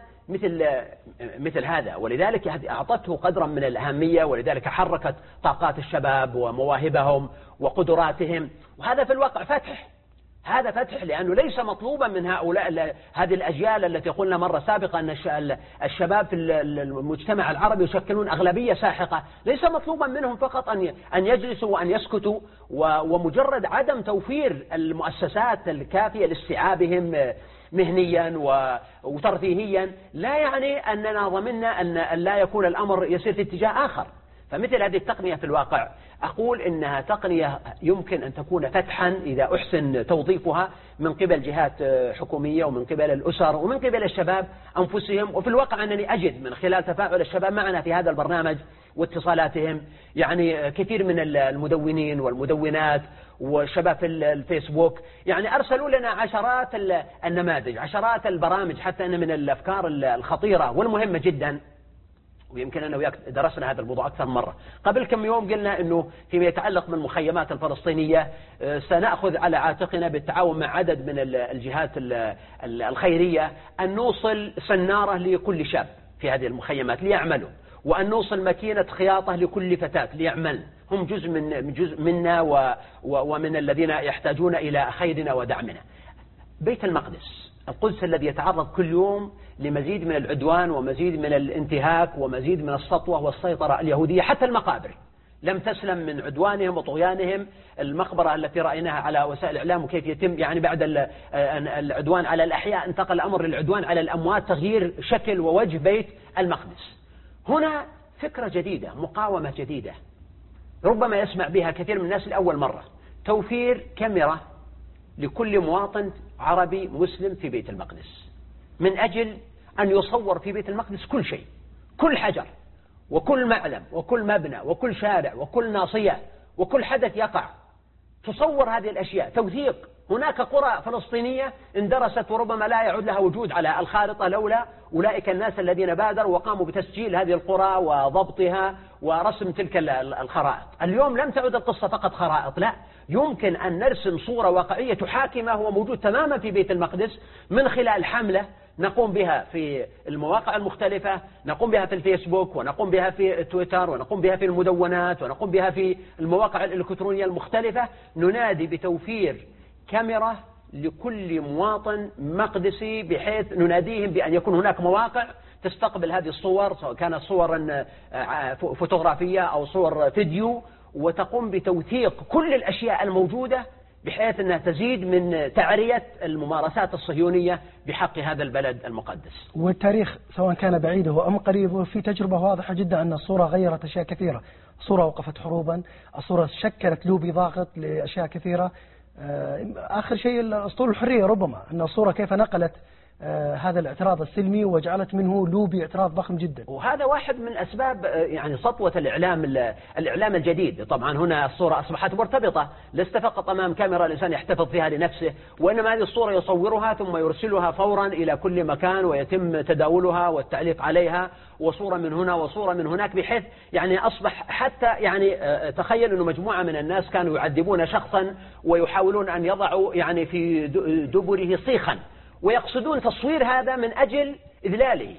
مثل هذا؟ ولذلك أعطته قدرا من الأهمية، ولذلك حركت طاقات الشباب ومواهبهم وقدراتهم. وهذا في الواقع فتح، هذا فتح، لأنه ليس مطلوبا من هذه الأجيال التي قلنا مرة سابقة أن الشباب في المجتمع العربي يشكلون أغلبية ساحقة. ليس مطلوبا منهم فقط أن يجلسوا وأن يسكتوا، ومجرد عدم توفير المؤسسات الكافية لاستيعابهم مهنيا وترفيهيا لا يعني أننا ضمننا أن لا يكون الأمر يسير في اتجاه آخر. فمثل هذه التقنية في الواقع أقول إنها تقنية يمكن أن تكون فتحا إذا أحسن توظيفها من قبل جهات حكومية، ومن قبل الأسر، ومن قبل الشباب أنفسهم. وفي الواقع أنني أجد من خلال تفاعل الشباب معنا في هذا البرنامج واتصالاتهم، يعني كثير من المدونين والمدونات والشباب في الفيسبوك يعني أرسلوا لنا عشرات النماذج، عشرات البرامج، حتى أن من الأفكار الخطيرة والمهمة جدا. ويمكن أنه درسنا هذا الموضوع أكثر مرة. قبل كم يوم قلنا أنه فيما يتعلق بالمخيمات الفلسطينية سنأخذ على عاتقنا بالتعاون مع عدد من الجهات الخيرية أن نوصل سنارة لكل شاب في هذه المخيمات ليعملوا، وأن نوصل ماكينة خياطة لكل فتاة ليعمل. هم جزء منا ومن الذين يحتاجون إلى خيرنا ودعمنا. بيت المقدس، القدس الذي يتعرض كل يوم لمزيد من العدوان ومزيد من الانتهاك ومزيد من السطوة والسيطرة اليهودية، حتى المقابر لم تسلم من عدوانهم وطغيانهم. المقبرة التي رأيناها على وسائل الإعلام وكيف يتم يعني بعد العدوان على الأحياء انتقل الأمر للعدوان على الأموات، تغيير شكل ووجه بيت المقدس. هنا فكرة جديدة، مقاومة جديدة ربما يسمع بها كثير من الناس لأول مرة، توفير كاميرا لكل مواطن عربي مسلم في بيت المقدس، من أجل أن يصور في بيت المقدس كل شيء، كل حجر وكل معلم وكل مبنى وكل شارع وكل ناصية وكل حدث يقع تصور هذه الأشياء، توثيق. هناك قرى فلسطينية اندرست وربما لا يعود لها وجود على الخارطة لولا أولئك الناس الذين بادروا وقاموا بتسجيل هذه القرى وضبطها ورسم تلك الخرائط. اليوم لم تعد القصة فقط خرائط، لا، يمكن أن نرسم صورة واقعية تحاكي ما هو موجود تماما في بيت المقدس من خلال حملة نقوم بها في المواقع المختلفة، نقوم بها في الفيسبوك، ونقوم بها في تويتر، ونقوم بها في المدونات، ونقوم بها في المواقع الإلكترونية المختلفة. ننادي بتوفير كاميرا لكل مواطن مقدسي، بحيث نناديهم بأن يكون هناك مواقع تستقبل هذه الصور، سواء كانت صورا فوتوغرافية أو صور فيديو، وتقوم بتوثيق كل الأشياء الموجودة بحيث أنها تزيد من تعرية الممارسات الصهيونية بحق هذا البلد المقدس. والتاريخ سواء كان بعيده أم قريبه في تجربة واضحة جدا أن الصورة غيرت أشياء كثيرة. الصورة وقفت حروبا، الصورة شكلت لوبي ضاغط لأشياء كثيرة. آخر شيء أسطول الحرية، ربما أن الصورة كيف نقلت هذا الاعتراض السلمي وجعلت منه لوبي اعتراض ضخم جدا. وهذا واحد من أسباب يعني سطوة الإعلام الجديد. طبعا هنا الصورة أصبحت مرتبطة، لست فقط أمام كاميرا الإنسان يحتفظ فيها لنفسه، وإنما هذه الصورة يصورها ثم يرسلها فورا إلى كل مكان ويتم تداولها والتعليق عليها، وصورة من هنا وصورة من هناك، بحيث يعني أصبح حتى يعني تخيل أنه مجموعة من الناس كانوا يعذبون شخصا ويحاولون أن يضعوا يعني في دبره صيخا، ويقصدون تصوير هذا من أجل إذلاله.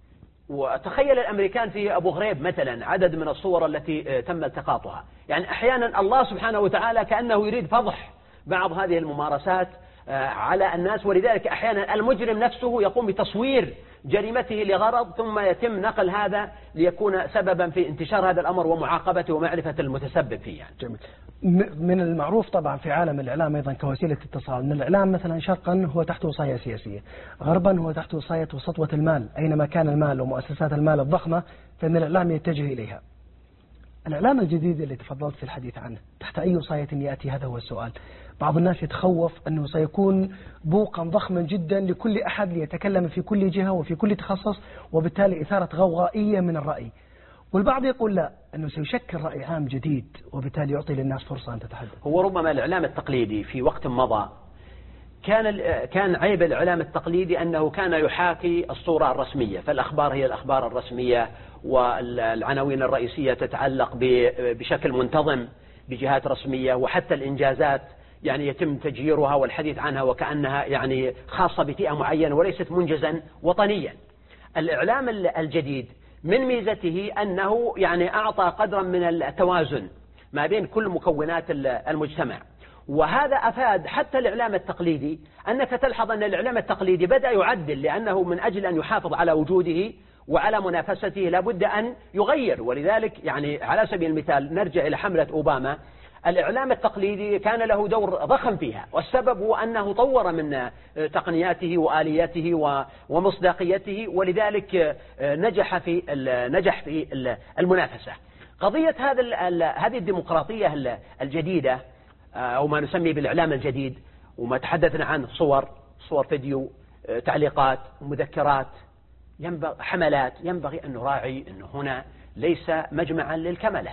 وتخيل الأمريكان في أبو غريب مثلا عدد من الصور التي تم التقاطها. يعني أحيانا الله سبحانه وتعالى كأنه يريد فضح بعض هذه الممارسات على الناس، ولذلك أحيانا المجرم نفسه يقوم بتصوير جريمته لغرض، ثم يتم نقل هذا ليكون سببا في انتشار هذا الأمر ومعاقبته ومعرفة المتسبب فيه. يعني جميل. من المعروف طبعا في عالم الإعلام أيضا كوسيلة اتصال أن الإعلام مثلا شرقا هو تحت وصاية سياسية، غربا هو تحت وصاية وسطوة المال. أينما كان المال ومؤسسات المال الضخمة فإن الإعلام يتجه إليها. الإعلام الجديد اللي تفضلت في الحديث عنه تحت أي وصاية يأتي؟ هذا هو السؤال. بعض الناس يتخوف أنه سيكون بوقا ضخما جدا لكل أحد ليتكلم في كل جهة وفي كل تخصص، وبالتالي إثارة غوغائية من الرأي. والبعض يقول لا، أنه سيشكل رأي عام جديد وبالتالي يعطي للناس فرصة أن تتحدث. هو ربما الإعلام التقليدي في وقت مضى كان عيب الإعلام التقليدي أنه كان يحاكي الصورة الرسمية، فالأخبار هي الأخبار الرسمية، والعناوين الرئيسية تتعلق بشكل منتظم بجهات رسمية، وحتى الإنجازات يعني يتم تجييرها والحديث عنها وكأنها يعني خاصة بفئة معينة وليست منجزا وطنيا. الإعلام الجديد من ميزته أنه يعني أعطى قدرا من التوازن ما بين كل مكونات المجتمع، وهذا أفاد حتى الإعلام التقليدي. أنك تلحظ أن الإعلام التقليدي بدأ يعدل، لأنه من أجل أن يحافظ على وجوده وعلى منافسته لابد أن يغير. ولذلك يعني على سبيل المثال نرجع إلى حملة أوباما، الإعلام التقليدي كان له دور ضخم فيها، والسبب هو أنه طور من تقنياته وآلياته ومصداقيته، ولذلك نجح في المنافسة. قضية هذه الديمقراطية الجديدة أو ما نسميه بالإعلام الجديد، وما تحدثنا عنه صور فيديو، تعليقات، مذكرات، حملات، ينبغي أن نراعي أنه هنا ليس مجمعا للكملة.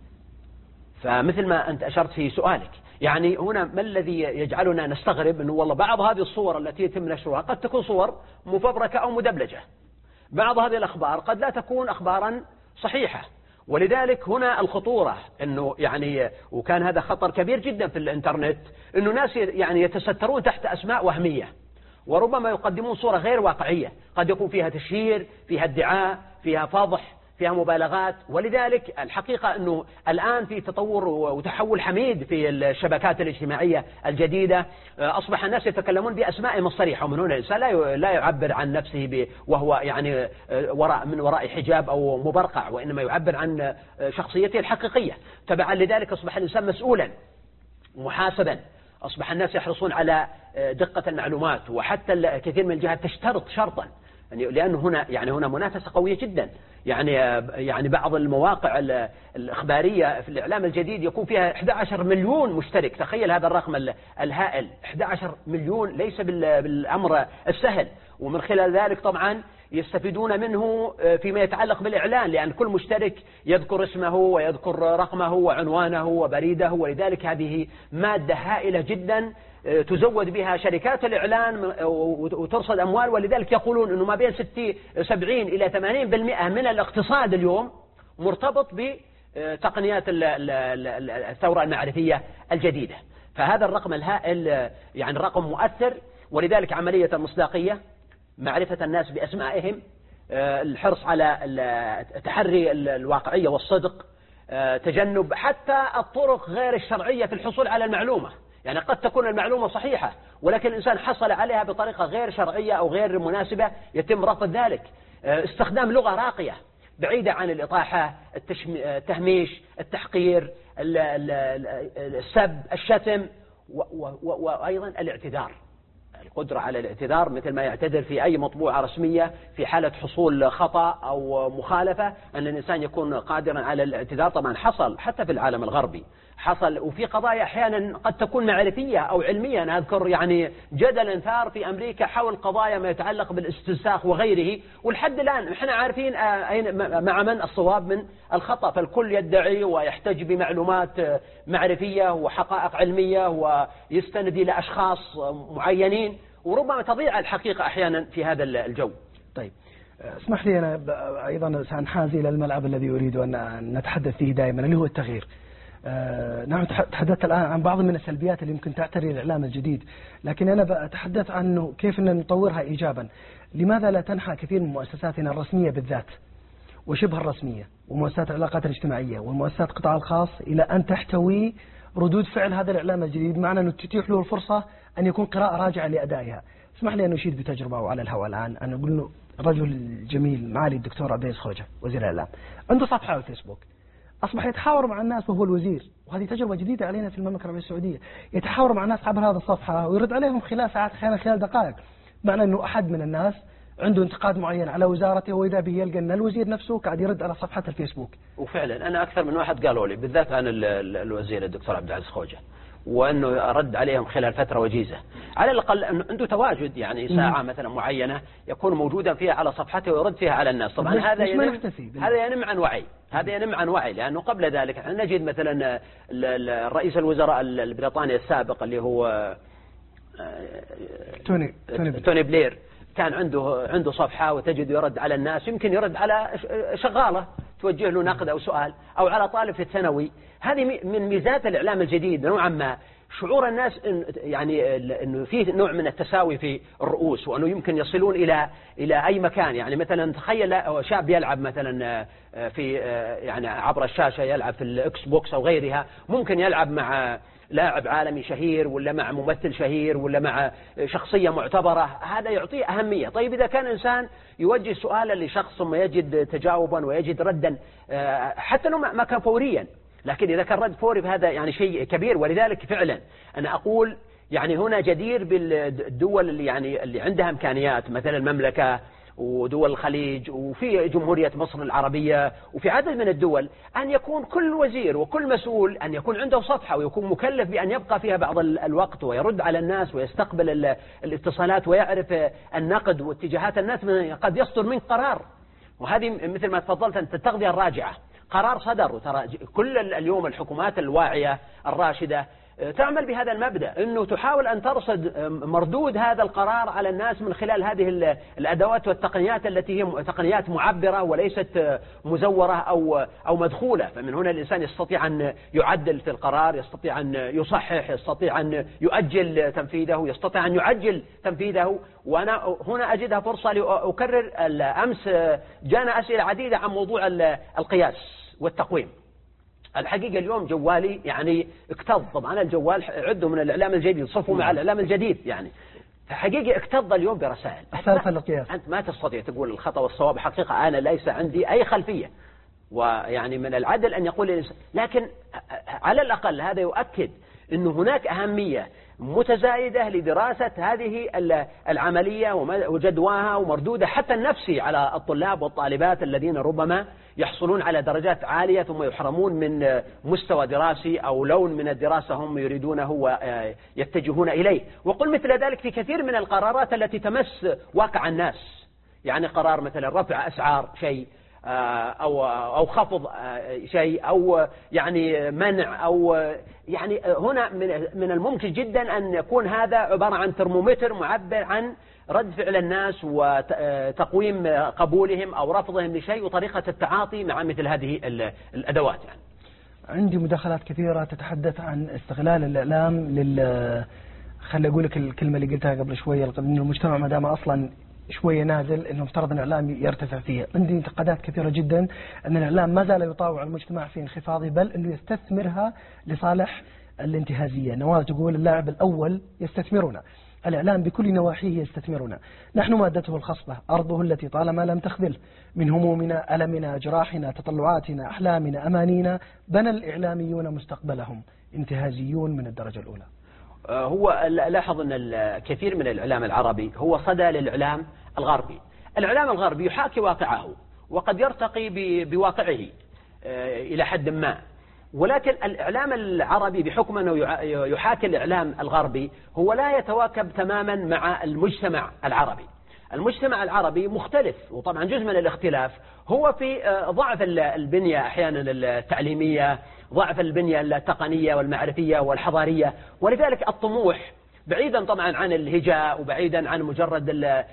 فمثل ما أنت أشرت في سؤالك، يعني هنا ما الذي يجعلنا نستغرب أنه والله بعض هذه الصور التي يتم نشرها قد تكون صور مفبركة أو مدبلجة، بعض هذه الأخبار قد لا تكون أخبارا صحيحة. ولذلك هنا الخطورة أنه يعني وكان هذا خطر كبير جدا في الإنترنت، أنه ناس يعني يتسترون تحت أسماء وهمية، وربما يقدمون صورة غير واقعية، قد يكون فيها تشهير، فيها ادعاء، فيها فضح، فيها مبالغات. ولذلك الحقيقة أنه الآن في تطور وتحول حميد في الشبكات الاجتماعية الجديدة، أصبح الناس يتكلمون بأسمائهم الصريحة، ومن هنا الإنسان لا يعبر عن نفسه وهو يعني من وراء حجاب أو مبرقع، وإنما يعبر عن شخصيته الحقيقية. تبعا لذلك أصبح الإنسان مسؤولا محاسبا، أصبح الناس يحرصون على دقة المعلومات، وحتى كثير من الجهات تشترط شرطا، لأنه هنا منافسة قوية جدا. يعني بعض المواقع الإخبارية في الإعلام الجديد يكون فيها 11 مليون مشترك. تخيل هذا الرقم الهائل، 11 مليون ليس بالأمر السهل. ومن خلال ذلك طبعا يستفيدون منه فيما يتعلق بالإعلان، لأن كل مشترك يذكر اسمه ويذكر رقمه وعنوانه وبريده، ولذلك هذه مادة هائلة جدا تزود بها شركات الإعلان وترصد أموال. ولذلك يقولون أنه ما بين 70 إلى 80% من الاقتصاد اليوم مرتبط بتقنيات الثورة المعرفية الجديدة. فهذا الرقم الهائل يعني رقم مؤثر، ولذلك عملية المصداقية، معرفة الناس بأسمائهم، الحرص على تحري الواقعية والصدق، تجنب حتى الطرق غير الشرعية في الحصول على المعلومة. يعني قد تكون المعلومة صحيحة ولكن الإنسان حصل عليها بطريقة غير شرعية أو غير مناسبة، يتم رفض ذلك. استخدام لغة راقية بعيدة عن الإطاحة، التهميش، التحقير، السب، الشتم، وأيضا الاعتذار، القدرة على الاعتذار مثل ما يعتذر في أي مطبوعة رسمية في حالة حصول خطأ أو مخالفة، أن الإنسان يكون قادرا على الاعتذار. طبعا حصل حتى في العالم الغربي، حصل، وفي قضايا أحيانا قد تكون معرفية أو علمية. أنا أذكر يعني جدل ثار في أمريكا حول قضايا ما يتعلق بالاستنساخ وغيره، والحد الآن احنا عارفين مع من الصواب من الخطأ، فالكل يدعي ويحتج بمعلومات معرفية وحقائق علمية ويستند إلى أشخاص معينين، وربما تضيع الحقيقة أحيانا في هذا الجو. طيب اسمح لي أنا أيضا سأنحاز إلى الملعب الذي أريد أن نتحدث فيه دائما، اللي هو التغيير. نحن تحدثت الآن عن بعض من السلبيات اللي يمكن تعتري الإعلام الجديد، لكن أنا بتحدث عنه كيف أن نطورها إيجابا. لماذا لا تنحى كثير من مؤسساتنا الرسمية بالذات وشبه الرسمية ومؤسسات العلاقات الاجتماعية والمؤسسات القطاع الخاص إلى أن تحتوي ردود فعل هذا الإعلام الجديد، معنى أن تتيح له الفرصة أن يكون قراءة راجعة لأدائها. اسمح لي أن أشيد بتجربة وعلى الهواء الآن، أن أقول له الرجل الجميل معالي الدكتور عبد العزيز خوجة وزير الإعلام عنده صفحة على الفيسبوك، أصبح يتحاور مع الناس وهو الوزير، وهذه تجربة جديدة علينا في المملكة العربية السعودية. يتحاور مع الناس عبر هذه الصفحة ويرد عليهم خلال ساعات، أحيانا خلال دقائق، معنى أنه أحد من الناس عنده انتقاد معين على وزارته، وإذا به يلقى أن الوزير نفسه قاعد يرد على صفحة الفيسبوك. وفعلا أنا أكثر من واحد قالوا لي بالذات عن الوزير الدكتور عبد العزيز خوجة، وأنه رد عليهم خلال فترة وجيزة، على الأقل أنه عنده تواجد، يعني ساعة مثلا معينة يكون موجودا فيها على صفحته ويرد فيها على الناس. طبعا هذا ينم عن وعي، هذا ينم عن وعي، لأنه قبل ذلك نجد مثلا رئيس الوزراء البريطاني السابق اللي هو توني بلير، كان عنده صفحة وتجد يرد على الناس، يمكن يرد على شغالة توجه له نقد أو سؤال، أو على طالب في الثانوي. هذه من ميزات الإعلام الجديد نوعا ما، شعور الناس يعني أنه فيه نوع من التساوي في الرؤوس، وأنه يمكن يصلون إلى أي مكان. يعني مثلا تخيل شاب يلعب مثلا في يعني عبر الشاشة، يلعب في الإكس بوكس أو غيرها، ممكن يلعب مع لاعب عالمي شهير ولا مع ممثل شهير ولا مع شخصية معتبرة، هذا يعطيه أهمية. طيب إذا كان إنسان يوجه سؤالا لشخص ثم يجد تجاوبا ويجد ردا حتى لو ما كان فوريا، لكن إذا كان رد فوري فهذا يعني شيء كبير. ولذلك فعلا أنا أقول يعني هنا جدير بالدول اللي عندها إمكانيات مثل المملكة ودول الخليج وفي جمهورية مصر العربييه وفي عدد من الدول، أن يكون كل وزير وكل مسؤول أن يكون عنده صفحة ويكون مكلف بأن يبقى فيها بعض الوقت ويرد على الناس ويستقبل الاتصالات ويعرف النقد واتجاهات الناس. قد يصدر منك قرار، وهذه مثل ما تفضلت أنت التغذية الراجعة، قرار صدر. وترى كل اليوم الحكومات الواعية الراشدة تعمل بهذا المبدأ، أنه تحاول أن ترصد مردود هذا القرار على الناس من خلال هذه الأدوات والتقنيات التي هي تقنيات معبرة وليست مزورة أو مدخولة. فمن هنا الإنسان يستطيع أن يعدل في القرار، يستطيع أن يصحح، يستطيع أن يؤجل تنفيذه، يستطيع أن يعجل تنفيذه. وأنا هنا أجدها فرصة لأكرر. أمس جانا أسئلة عديدة عن موضوع القياس والتقويم. الحقيقة اليوم جوالي يعني اكتظ، طبعا الجوال عده من الإعلام الجديد، صفه مع الإعلام الجديد، يعني حقيقة اكتظ اليوم برسائل. أنت ما تستطيع تقول الخطأ والصواب، حقيقة أنا ليس عندي أي خلفية، ويعني من العدل أن يقول الإنسان، لكن على الأقل هذا يؤكد أن هناك أهمية متزايدة لدراسة هذه العملية وجدواها ومردودها حتى النفسي على الطلاب والطالبات الذين ربما يحصلون على درجات عالية ثم يحرمون من مستوى دراسي أو لون من الدراسة هم يريدونه ويتجهون إليه. وقل مثل ذلك في كثير من القرارات التي تمس واقع الناس. يعني قرار مثلا رفع أسعار شيء أو خفض شيء أو يعني منع أو يعني هنا من الممكن جدا أن يكون هذا عبارة عن ترمومتر معبر عن رد فعل الناس وتقويم قبولهم أو رفضهم لشيء وطريقة التعاطي مع مثل هذه الأدوات. يعني عندي مداخلات كثيرة تتحدث عن استغلال الإعلام خلي أقول لك الكلمة اللي قلتها قبل شوية، أن المجتمع ما دام أصلا شوية نازل إنه مفترض أن الإعلام يرتفع فيه. عندي انتقادات كثيرة جدا أن الإعلام ما زال يطاوع المجتمع في انخفاضه، بل أنه يستثمرها لصالح الانتهازية. نواف تقول اللاعب الأول يستثمرنا، الإعلام بكل نواحيه يستثمرنا، نحن مادته الخصبة، أرضه التي طالما لم تخذل، من همومنا، ألمنا، جراحنا، تطلعاتنا، أحلامنا، أمانينا، بنى الإعلاميون مستقبلهم، انتهازيون من الدرجة الأولى. هو لاحظ أن الكثير من الإعلام العربي هو صدى للإعلام الغربي. الإعلام الغربي يحاكي واقعه وقد يرتقي بواقعه إلى حد ما، ولكن الإعلام العربي بحكم أنه يحاكي الإعلام الغربي هو لا يتواكب تماما مع المجتمع العربي. المجتمع العربي مختلف، وطبعا جزء من الاختلاف هو في ضعف البنية أحيانا التعليمية، ضعف البنية التقنية والمعرفية والحضارية، ولذلك الطموح بعيدا طبعا عن الهجاء وبعيدا عن مجرد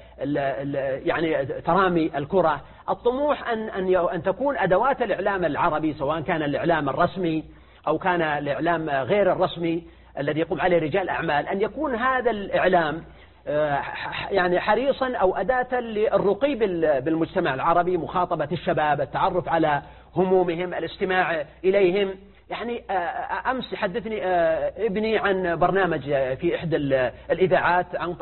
يعني ترامي الكرة، الطموح أن تكون أدوات الإعلام العربي سواء كان الإعلام الرسمي أو كان الإعلام غير الرسمي الذي يقوم عليه رجال أعمال، أن يكون هذا الإعلام يعني حريصا أو أداة للرقي بالمجتمع العربي، مخاطبة الشباب، التعرف على همومهم، الاستماع إليهم. يعني أمس حدثني ابني عن برنامج في إحدى الإذاعات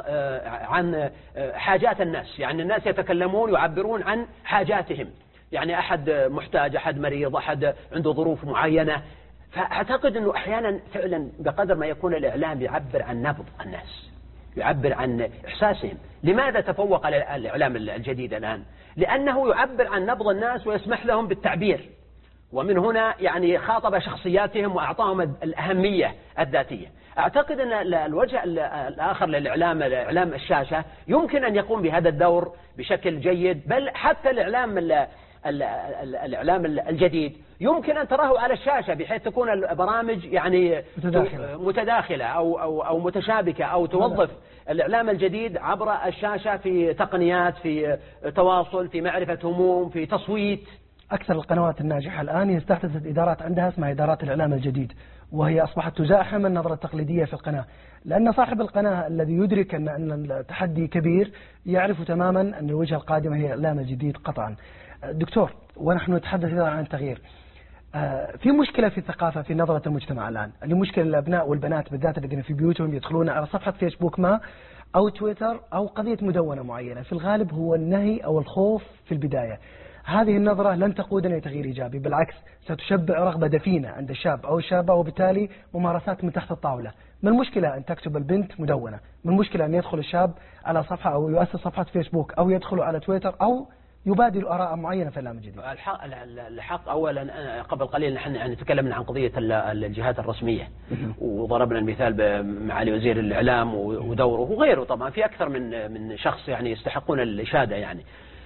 عن حاجات الناس، يعني الناس يتكلمون يعبرون عن حاجاتهم، يعني أحد محتاج، أحد مريض، أحد عنده ظروف معينة. فأعتقد أنه أحيانا فعلا بقدر ما يكون الإعلام يعبر عن نبض الناس، يعبر عن إحساسهم. لماذا تفوق الإعلام الجديد الآن؟ لأنه يعبر عن نبض الناس ويسمح لهم بالتعبير، ومن هنا يعني خاطب شخصياتهم وأعطاهم الأهمية الذاتية. أعتقد أن الوجه الآخر للإعلام، إعلام الشاشة، يمكن أن يقوم بهذا الدور بشكل جيد، بل حتى الإعلام الجديد يمكن أن تراه على الشاشة بحيث تكون البرامج يعني متداخلة أو متشابكة، أو توظف الإعلام الجديد عبر الشاشة في تقنيات، في تواصل، في معرفة هموم، في تصويت. أكثر القنوات الناجحة الآن هي استحدثت إدارات عندها اسمها إدارات الإعلام الجديد، وهي أصبحت تزاحم النظرة التقليدية في القناة، لأن صاحب القناة الذي يدرك أن التحدي كبير يعرف تماما أن الوجهة القادمة هي الإعلام الجديد قطعا. دكتور، ونحن نتحدث إذا عن التغيير، في مشكلة في الثقافة في نظرة المجتمع الآن، اللي مشكلة الأبناء والبنات بالذات الذين في بيوتهم يدخلون على صفحة فيسبوك ما أو تويتر أو قضية مدونة معينة، في الغالب هو النهي أو الخوف في البداية. هذه النظرة لن تقودنا لتغيير إيجابي، بالعكس ستشبع رغبة دفينة عند الشاب أو الشابة، وبالتالي ممارسات من تحت الطاولة. ما المشكلة أن تكتب البنت مدونة؟ ما المشكلة أن يدخل الشاب على صفحة أو يؤسس صفحة فيسبوك أو يدخل على تويتر أو يبادل آراء معينة في الإعلام الجديد؟ الحق أولا قبل قليل نحن تكلمنا عن قضية الجهات الرسمية وضربنا المثال بمعالي وزير الإعلام ودوره وغيره. طبعا في أكثر من شخص يعني يستحقون الإشادة. يعني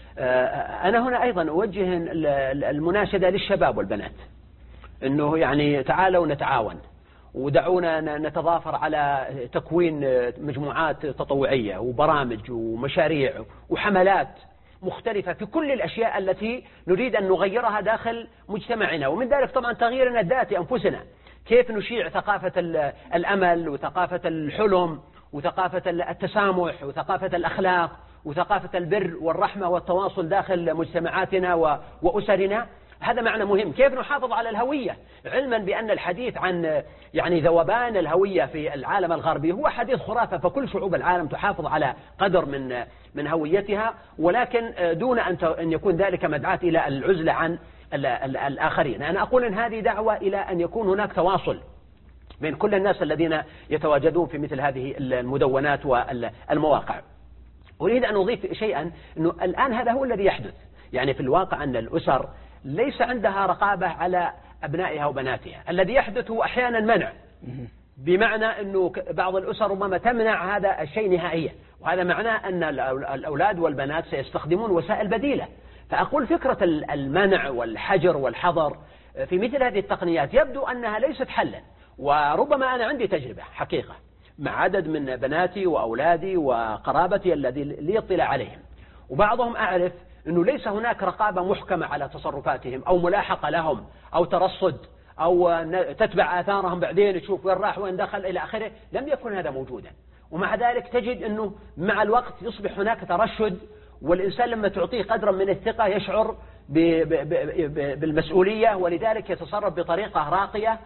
أنا هنا أيضا أوجه المناشدة للشباب والبنات أنه يعني تعالوا نتعاون ودعونا نتضافر على تكوين مجموعات تطوعية وبرامج ومشاريع وحملات مختلفة في كل الأشياء التي نريد أن نغيرها داخل مجتمعنا، ومن ذلك طبعا تغييرنا الذاتي أنفسنا، كيف نشيع ثقافة الأمل وثقافة الحلم وثقافة التسامح وثقافة الأخلاق وثقافة البر والرحمة والتواصل داخل مجتمعاتنا وأسرنا. هذا معنى مهم. كيف نحافظ على الهوية، علما بأن الحديث عن يعني ذوبان الهوية في العالم الغربي هو حديث خرافة، فكل شعوب العالم تحافظ على قدر من هويتها، ولكن دون أن يكون ذلك مدعاة إلى العزلة عن الآخرين. أنا أقول أن هذه دعوة إلى أن يكون هناك تواصل بين كل الناس الذين يتواجدون في مثل هذه المدونات والمواقع. أريد أن أضيف شيئا، أنه الآن هذا هو الذي يحدث. يعني في الواقع أن الأسر ليس عندها رقابة على أبنائها وبناتها. الذي يحدث هو أحيانا منع، بمعنى أنه بعض الأسر ربما تمنع هذا الشيء نهائيا، وهذا معناه أن الأولاد والبنات سيستخدمون وسائل بديلة. فأقول فكرة المنع والحجر والحظر في مثل هذه التقنيات يبدو أنها ليست حلا، وربما أنا عندي تجربة حقيقة مع عدد من بناتي وأولادي وقرابتي الذي لي اطلاع عليهم، وبعضهم أعرف أنه ليس هناك رقابة محكمة على تصرفاتهم أو ملاحقة لهم أو ترصد أو تتبع آثارهم بعدين تشوف وين راح وين دخل إلى آخره. لم يكن هذا موجودا، ومع ذلك تجد أنه مع الوقت يصبح هناك ترشد، والإنسان لما تعطيه قدرا من الثقة يشعر بالمسؤولية، ولذلك يتصرف بطريقة راقية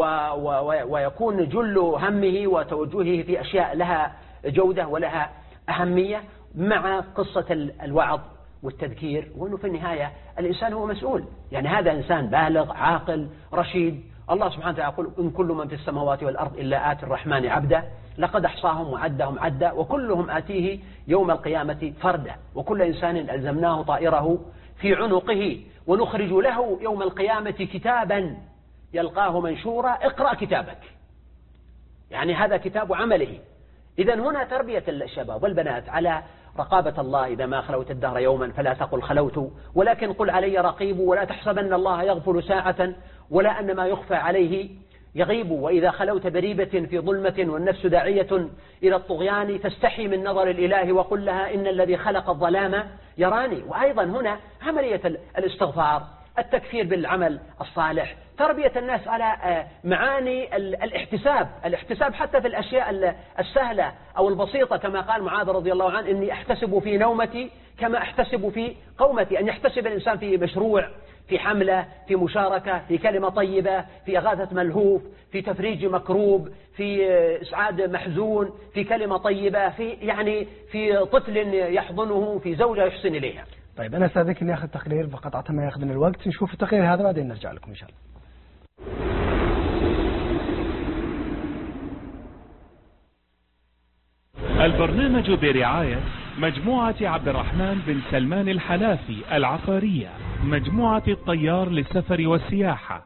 ويكون جل همه وتوجهه في أشياء لها جودة ولها أهمية، مع قصة الوعظ والتذكير، وأنه في النهاية الإنسان هو مسؤول. يعني هذا إنسان بالغ عاقل رشيد. الله سبحانه وتعالى يقول إن كل من في السماوات والأرض إلا آتي الرحمن عبدا، لقد أحصاهم وعدهم عدا وكلهم آتيه يوم القيامة فردا، وكل إنسان ألزمناه طائره في عنقه ونخرج له يوم القيامة كتابا يلقاه منشورا اقرأ كتابك. يعني هذا كتاب عمله. إذن هنا تربية الشباب والبنات على رقابة الله. إذا ما خلوت الدهر يوما فلا تقل خلوت، ولكن قل علي رقيب، ولا تحسبن الله يغفل ساعة ولا أن ما يخفى عليه يغيب. وإذا خلوت بريبة في ظلمة والنفس داعية إلى الطغيان فاستحي من نظر الإله وقل لها إن الذي خلق الظلام يراني. وأيضا هنا عملية الاستغفار، التكفير بالعمل الصالح، تربية الناس على معاني الاحتساب حتى في الأشياء السهلة أو البسيطة، كما قال معاذ رضي الله عنه إني أحتسب في نومتي كما أحتسب في قومتي. أن يحتسب الإنسان في مشروع، في حملة، في مشاركة، في كلمة طيبة، في إغاثة ملهوف، في تفريج مكروب، في إسعاد محزون، في كلمة طيبة، في طفل يحضنه، في زوجة يحسن إليها. طيب أنا أستاذنك إني أخذ تقرير بقطعة ما ياخذنا الوقت، نشوف التقرير هذا بعدين نرجع لكم إن شاء الله. البرنامج برعاية مجموعة عبد الرحمن بن سلمان الحلافي العقارية، مجموعة الطيار للسفر والسياحة.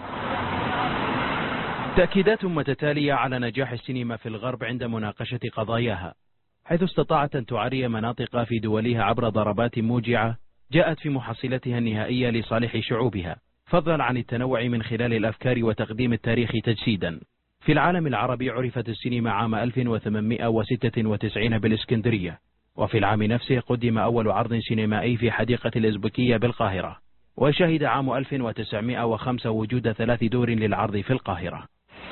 تأكيدات متتالية على نجاح السينما في الغرب عند مناقشة قضاياها، حيث استطاعت أن تعري مناطق في دولها عبر ضربات موجعة جاءت في محصلتها النهائية لصالح شعوبها، فضلا عن التنوع من خلال الأفكار وتقديم التاريخ تجسيدا. في العالم العربي عرفت السينما عام 1896 بالإسكندرية، وفي العام نفسه قدم أول عرض سينمائي في حديقة الإزبكية بالقاهرة، وشهد عام 1905 وجود 3 دور للعرض في القاهرة.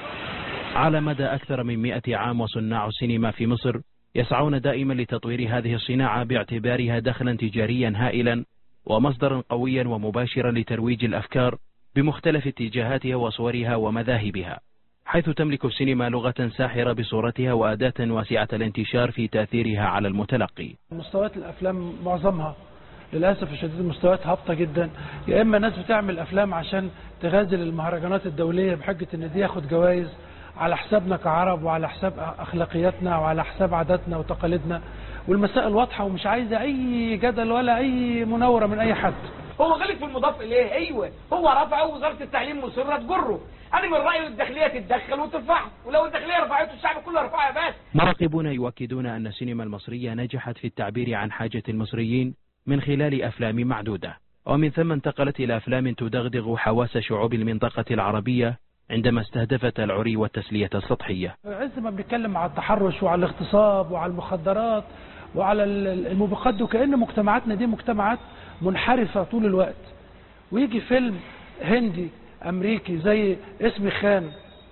على مدى أكثر من 100 عام وصناع السينما في مصر يسعون دائما لتطوير هذه الصناعة باعتبارها دخلا تجاريا هائلا ومصدرا قويا ومباشرا لترويج الأفكار بمختلف اتجاهاتها وصورها ومذاهبها، حيث تملك السينما لغة ساحرة بصورتها وأداة واسعة الانتشار في تأثيرها على المتلقي. مستويات الأفلام معظمها للأسف الشديد مستويات هابطة جدا، يا إما ناس بتعمل أفلام عشان تغازل المهرجانات الدولية بحجة إن دي ياخد جوائز على حسابنا كعرب وعلى حساب أخلاقياتنا وعلى حساب عاداتنا وتقاليدنا، والمسائل واضحة ومش عايزة أي جدل ولا أي مناورة من أي حد. هو غلط في المضاف إليه، أيوة هو رفعه ووزارة التعليم مصرة تجره. أنا من رأيي الداخلية تتدخل وترفعه، ولو الداخلية رفعته الشعب كله رفعها. بس مراقبون يؤكدون أن السينما المصرية نجحت في التعبير عن حاجة المصريين من خلال أفلام معدودة، ومن ثم انتقلت إلى أفلام تدغدغ حواس شعوب المنطقة العربية عندما استهدفت العري والتسلية السطحية. عز ما بنتكلم على التحرش وعلى الاغتصاب وعلى المخدرات وعلى الموبقات، وكأن مجتمعاتنا دي مجتمعات منحرفة طول الوقت، ويجي فيلم هندي أمريكي زي اسمي خان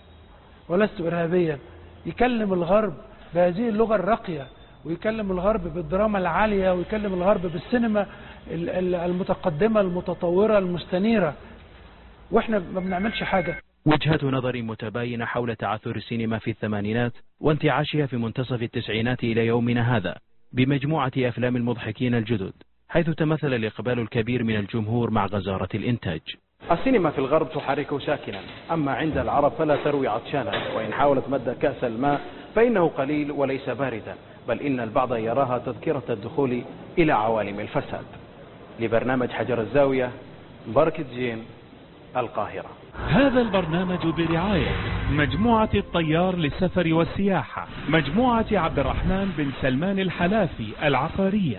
ولست إرهابيا يكلم الغرب بهذه اللغة الراقية، ويكلم الغرب بالدراما العالية، ويكلم الغرب بالسينما المتقدمة المتطورة المستنيرة، وإحنا ما بنعملش حاجة. وجهة نظر متباينة حول تعثر السينما في الثمانينات وانتعاشها في منتصف التسعينات إلى يومنا هذا بمجموعة أفلام المضحكين الجدد، حيث تمثل الإقبال الكبير من الجمهور مع غزارة الإنتاج. السينما في الغرب تحرك ساكنا، أما عند العرب فلا تروي عطشانا، وإن حاولت مد كأس الماء فإنه قليل وليس باردا، بل إن البعض يراها تذكرة الدخول إلى عوالم الفساد. لبرنامج حجر الزاوية، بركة جين، القاهرة. هذا البرنامج برعاية مجموعة الطيار للسفر والسياحة، مجموعة عبد الرحمن بن سلمان الحلافي العقارية.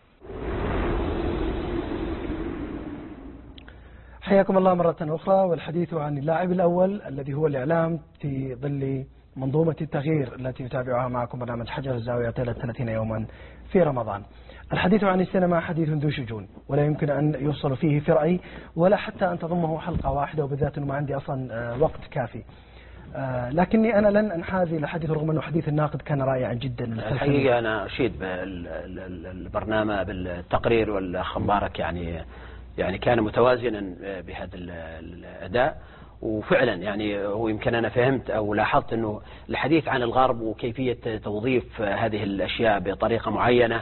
حياكم الله مرة أخرى، والحديث عن اللاعب الأول الذي هو الإعلام في ظل منظومة التغيير التي يتابعها معكم برنامج حجر الزاوية طيلة 30 يوما في رمضان. الحديث عن السينما حديث ذو شجون، ولا يمكن أن يوصل فيه في رأي ولا حتى أن تضمه حلقة واحدة، وبالذات أنه ما عندي أصلا وقت كافي. لكني أنا لن أنحازي لحديث رغم أنه حديث الناقد كان رائعا جدا. الحقيقة أنا أشيد بالبرنامج بالتقرير والأخ مبارك، يعني كان متوازنا بهذا الأداء، وفعلا يعني هو يمكن أنا فهمت أو لاحظت أنه الحديث عن الغرب وكيفية توظيف هذه الأشياء بطريقة معينة،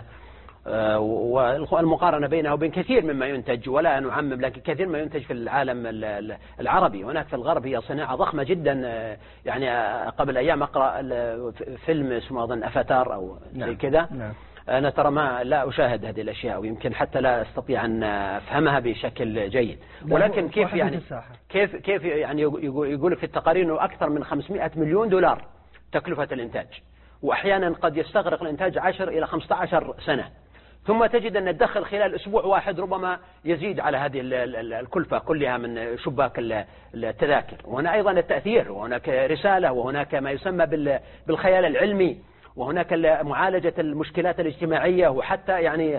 والمقارنة بينها وبين كثير مما ينتج، ولا نعمم، لكن كثير ما ينتج في العالم العربي. هناك في الغرب هي صناعة ضخمة جدا. يعني قبل أيام أقرأ فيلم اسمه أظن أفاتار أو زي كذا. أنا ترى لا أشاهد هذه الأشياء، ويمكن حتى لا أستطيع أن أفهمها بشكل جيد، ولكن كيف يعني كيف يعني يقول في التقارير أنه أكثر من 500 مليون دولار تكلفة الإنتاج، وأحيانا قد يستغرق الإنتاج 10 إلى 15 سنة، ثم تجد أن الدخل خلال أسبوع واحد ربما يزيد على هذه الكلفة كلها من شباك التذاكر. وهنا أيضا التأثير، وهناك رسالة، وهناك ما يسمى بالخيال العلمي، وهناك معالجة المشكلات الاجتماعية، وحتى يعني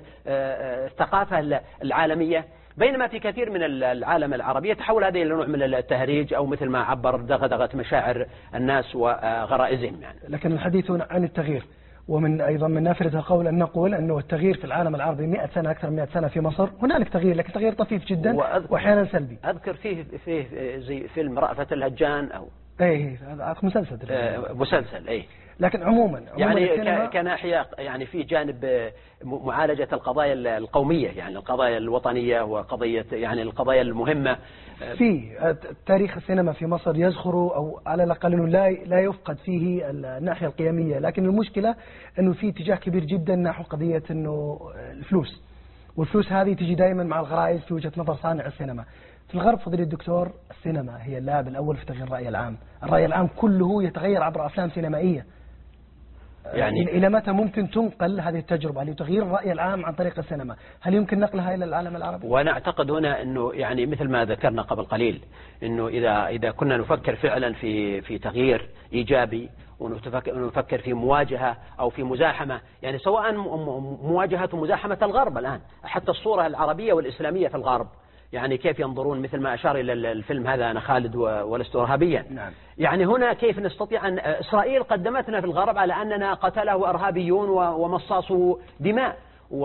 الثقافة العالمية. بينما في كثير من العالم العربي يتحول هذا إلى نوع من التهريج، أو مثل ما عبر دغدغة مشاعر الناس وغرائزهم يعني. لكن الحديث عن التغيير، ومن أيضا من نافرة القول أن نقول أنه التغيير في العالم العربي 100 سنة أكثر من 100 سنة في مصر هنالك تغيير، لكن تغيير طفيف جدا وأحيانا سلبي. أذكر فيه زي فيلم رأفت الهجان أو هذا مسلسل أي. لكن عموما يعني كناحية يعني في جانب معالجة القضايا القومية، يعني القضايا الوطنية وقضية يعني القضايا المهمة. في تاريخ السينما في مصر يزخر، أو على الأقل أنه لا يفقد فيه الناحية القيمية، لكن المشكلة أنه في اتجاه كبير جدا نحو قضية أنه الفلوس، والفلوس هذه تجي دائما مع الغرائز في وجهة نظر صانع السينما. في الغرب فضيلة الدكتور السينما هي اللاعب الأول في تغيير الرأي العام. الرأي العام كله يتغير عبر أفلام سينمائية. يعني إلى متى ممكن تنقل هذه التجربة لتغيير الرأي العام عن طريق السينما؟ هل يمكن نقلها إلى العالم العربي؟ وأنا أعتقد هنا أنه يعني مثل ما ذكرنا قبل قليل، أنه إذا كنا نفكر فعلا في تغيير إيجابي، ونفكر في مواجهة أو في مزاحمة، يعني سواء مواجهة ومزاحمة الغرب الآن، حتى الصورة العربية والإسلامية في الغرب، يعني كيف ينظرون، مثل ما أشار إلى الفيلم هذا أنا خالد ولست إرهابيا. نعم. يعني هنا كيف نستطيع أن إسرائيل قدمتنا في الغرب على أننا قتله أرهابيون ومصاصوا دماء،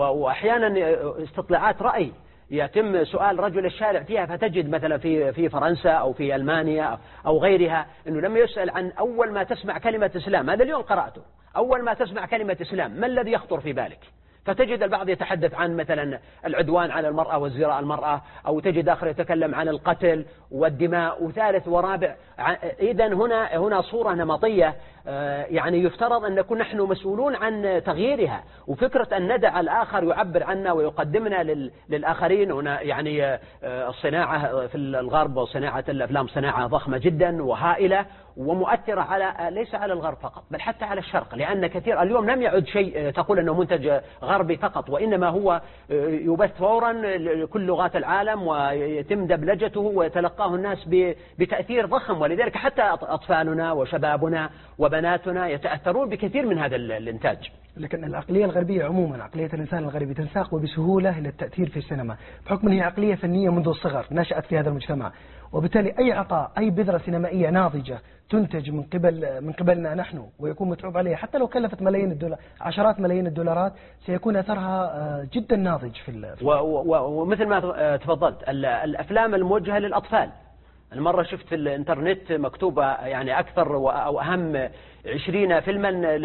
وأحيانا استطلاعات رأي يتم سؤال رجل الشارع فيها، فتجد مثلا في فرنسا أو في ألمانيا أو غيرها أنه لما يسأل عن أول ما تسمع كلمة إسلام، هذا اليوم قرأته، أول ما تسمع كلمة إسلام ما الذي يخطر في بالك؟ فتجد البعض يتحدث عن مثلا العدوان على المرأة وازدراء المرأة، أو تجد آخر يتكلم عن القتل والدماء، وثالث ورابع. إذن هنا صورة نمطية، يعني يفترض أن نكون نحن مسؤولون عن تغييرها، وفكرة أن ندع الآخر يعبر عنا ويقدمنا للآخرين. هنا يعني الصناعة في الغرب وصناعة الأفلام صناعة ضخمة جدا وهائلة ومؤثرة ليس على الغرب فقط، بل حتى على الشرق، لأن كثير اليوم لم يعد شيء تقول أنه منتج غربي فقط، وإنما هو يبث فورا لكل لغات العالم، ويتم دبلجته ويتلقاه الناس بتأثير ضخم. ولذلك حتى أطفالنا وشبابنا وبناتنا يتأثرون بكثير من هذا الإنتاج. لكن العقلية الغربية عموما، عقلية الإنسان الغربي تنساق بسهولة إلى التأثير في السينما، بحكم أنها عقلية فنية منذ الصغر نشأت في هذا المجتمع، وبالتالي أي عطاء، أي بذرة سينمائية ناضجة تنتج من قبلنا نحن ويكون متعوب عليها، حتى لو كلفت ملايين الدولار، عشرات ملايين الدولارات، سيكون أثرها جدا ناضج في ومثل ما تفضلت الأفلام الموجهة للأطفال. المرة شفت في الانترنت مكتوبة يعني أكثر أو أهم 20 فيلما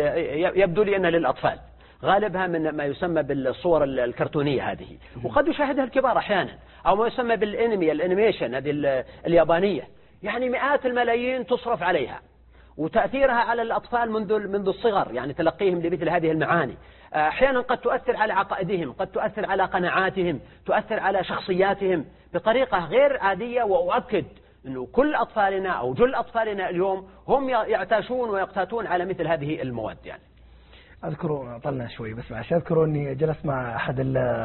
يبدو لي أنها للأطفال، غالبها من ما يسمى بالصور الكرتونية هذه، وقد يشاهدها الكبار أحيانا، أو ما يسمى بالأنيميشن هذه اليابانية، يعني مئات الملايين تصرف عليها، وتأثيرها على الأطفال منذ الصغر، يعني تلقيهم لمثل هذه المعاني. أحيانا قد تؤثر على عقائدهم، قد تؤثر على قناعاتهم، تؤثر على شخصياتهم بطريقة غير عادية. وأؤكد أنه كل أطفالنا أو جل أطفالنا اليوم هم يعتاشون ويقتاتون على مثل هذه المواد. يعني أذكر طلنا شوي بس عشان أذكر أني جلست مع أحد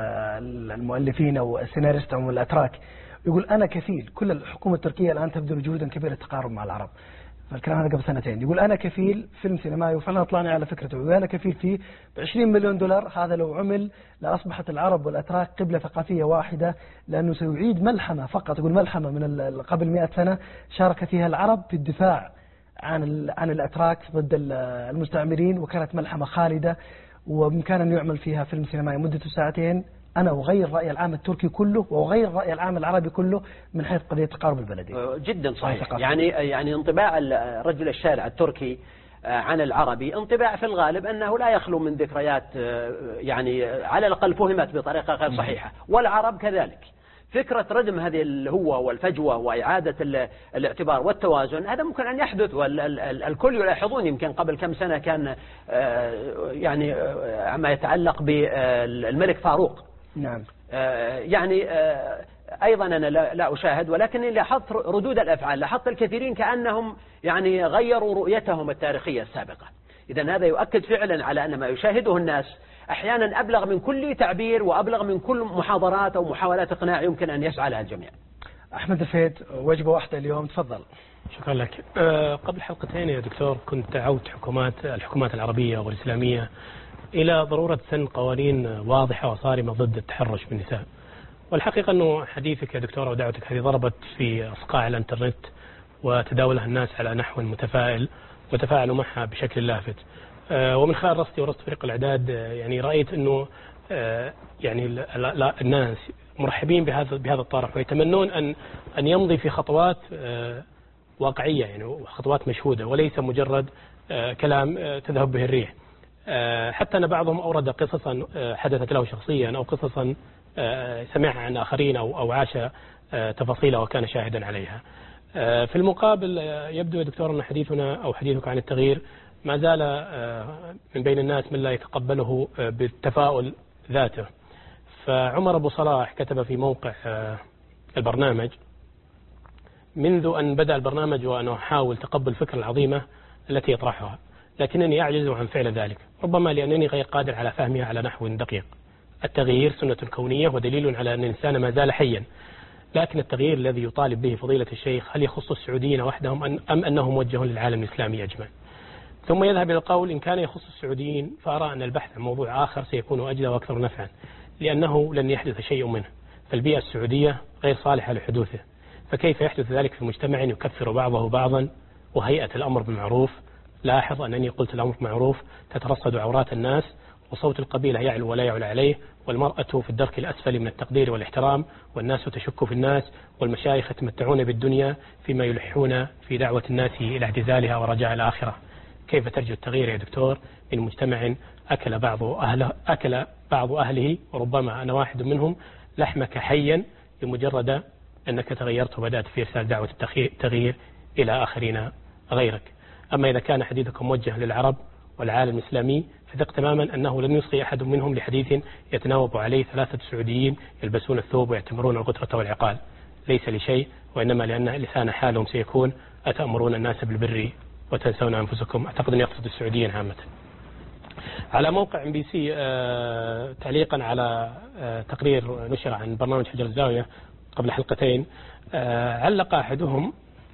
المؤلفين أو السيناريست أو الأتراك، يقول أنا كفيل، كل الحكومة التركية الآن تبذل جهودا كبيرة للتقارب مع العرب، فالكلام هذا قبل سنتين، يقول أنا كفيل فيلم سينمائي وفعلا طلعنا على فكرته، يقول أنا كفيل فيه ب$20 مليون، هذا لو عمل لأصبحت العرب والأتراك قبلة ثقافية واحدة، لأنه سيعيد ملحمة فقط، يقول ملحمة من قبل 100 سنة شارك فيها العرب في الدفاع عن الأتراك ضد المستعمرين، وكانت ملحمة خالدة وبإمكان أن يعمل فيها فيلم سينمائي مدته ساعتين. أنا أغير رأي العام التركي كله وأغير رأي العام العربي كله من حيث قضية تقارب البلدين. جدا صحيح. يعني انطباع رجل الشارع التركي عن العربي انطباع في الغالب أنه لا يخلو من ذكريات يعني على الأقل فهمت بطريقة غير صحيحة، والعرب كذلك. فكرة ردم هذه الهوة والفجوة وإعادة الاعتبار والتوازن، هذا ممكن أن يحدث، والكل يلاحظون. يمكن قبل كم سنة كان يعني عما يتعلق بالملك فاروق، نعم، يعني أيضا أنا لا أشاهد، ولكني لاحظت ردود الأفعال، لاحظت الكثيرين كأنهم يعني غيروا رؤيتهم التاريخية السابقة. إذن هذا يؤكد فعلا على أن ما يشاهده الناس أحيانا أبلغ من كل تعبير وأبلغ من كل محاضرات أو محاولات إقناع يمكن أن يسعى لها الجميع. أحمد الفيد، وجبة واحدة اليوم، تفضل. شكرا لك. قبل حلقتين يا دكتور كنت دعوت الحكومات العربية والإسلامية إلى ضرورة سن قوانين واضحة وصارمة ضد التحرش بالنساء، والحقيقة أنه حديثك يا دكتور ودعوتك هذه ضربت في أصقاع الانترنت وتداولها الناس على نحو متفائل وتفاعلوا معها بشكل لافت. ومن خلال رصدي ورصد فريق الإعداد يعني رأيت أنه يعني الناس مرحبين بهذا الطرح، ويتمنون أن يمضي في خطوات واقعية، يعني خطوات مشهودة وليس مجرد كلام تذهب به الريح. حتى أن بعضهم أورد قصصا حدثت له شخصيا أو قصصا سمعها عن آخرين أو عاش تفاصيلها وكان شاهدا عليها. في المقابل يبدو يا دكتور أن حديثنا أو حديثك عن التغيير ما زال من بين الناس من لا يتقبله بالتفاؤل ذاته. فعمر أبو صلاح كتب في موقع البرنامج: منذ أن بدأ البرنامج وأنا أحاول تقبل الفكرة العظيمة التي يطرحها، لكنني أعجز عن فعل ذلك، ربما لأنني غير قادر على فهمها على نحو دقيق. التغيير سنة كونية ودليل على أن الإنسان ما زال حيا، لكن التغيير الذي يطالب به فضيلة الشيخ هل يخص السعوديين وحدهم أم أنه موجه للعالم الإسلامي أجمع؟ ثم يذهب إلى القول: إن كان يخص السعوديين فأرى أن البحث عن موضوع آخر سيكون أجدى وأكثر نفعا، لأنه لن يحدث شيء منه، فالبيئة السعودية غير صالحة لحدوثه، فكيف يحدث ذلك في مجتمع يكفر بعضه بعضا وهيئة الأمر بالمعروف؟ لاحظ أنني قلت الأمر بالمعروف تترصد عورات الناس، وصوت القبيلة يعلو ولا يعلى عليه، والمرأة في الدرك الأسفل من التقدير والاحترام، والناس تشك في الناس، والمشايخ يتمتعون بالدنيا فيما يلحون في دعوة الناس إلى اعتزالها ورجاء الآخرة. كيف ترجو التغيير يا دكتور من مجتمع أكل بعض أهله وربما أنا واحد منهم لحمك حيا بمجرد أنك تغيرت وبدأت في إرسال دعوة التغيير إلى آخرين غيرك؟ أما إذا كان حديثكم موجه للعرب والعالم الإسلامي فثق تماما أنه لن يصغي أحد منهم لحديث يتناوب عليه 3 سعوديين يلبسون الثوب ويعتمرون الغترة والعقال، ليس لشيء، وإنما لأن لسان حالهم سيكون: أتأمرون الناس بالبر وتنسون أنفسكم. أعتقد أن يقصد السعوديين عامة. على موقع MBC تعليقا على تقرير نشر عن برنامج حجر الزاوية قبل حلقتين، علق أحدهم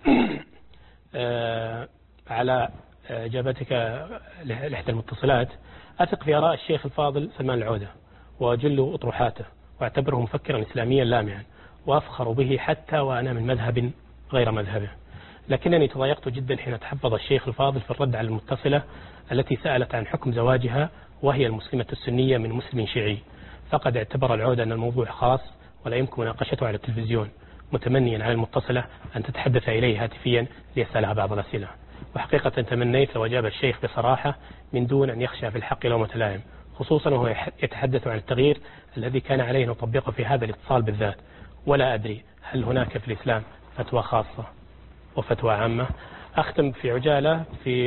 على إجابتك لإحدى المتصلات: أثق في آراء الشيخ الفاضل سلمان العودة وأجل أطروحاته وأعتبره مفكرا إسلاميا لامعا وأفخر به حتى وأنا من مذهب غير مذهبه، لكنني تضايقت جدا حين تحفظ الشيخ الفاضل في الرد على المتصلة التي سألت عن حكم زواجها وهي المسلمة السنية من مسلم شيعي، فقد اعتبر العودة أن الموضوع خاص ولا يمكن مناقشته على التلفزيون، متمنيا على المتصلة أن تتحدث إليه هاتفيا ليسألها بعض الأسئلة. وحقيقة تمنيت لو أجاب الشيخ بصراحة من دون أن يخشى في الحق لومة لائم، خصوصا وهو يتحدث عن التغيير الذي كان عليه أن نطبقه في هذا الاتصال بالذات. ولا أدري هل هناك في الإسلام فتوى خاصة وفتوى عامة؟ أختم في عجالة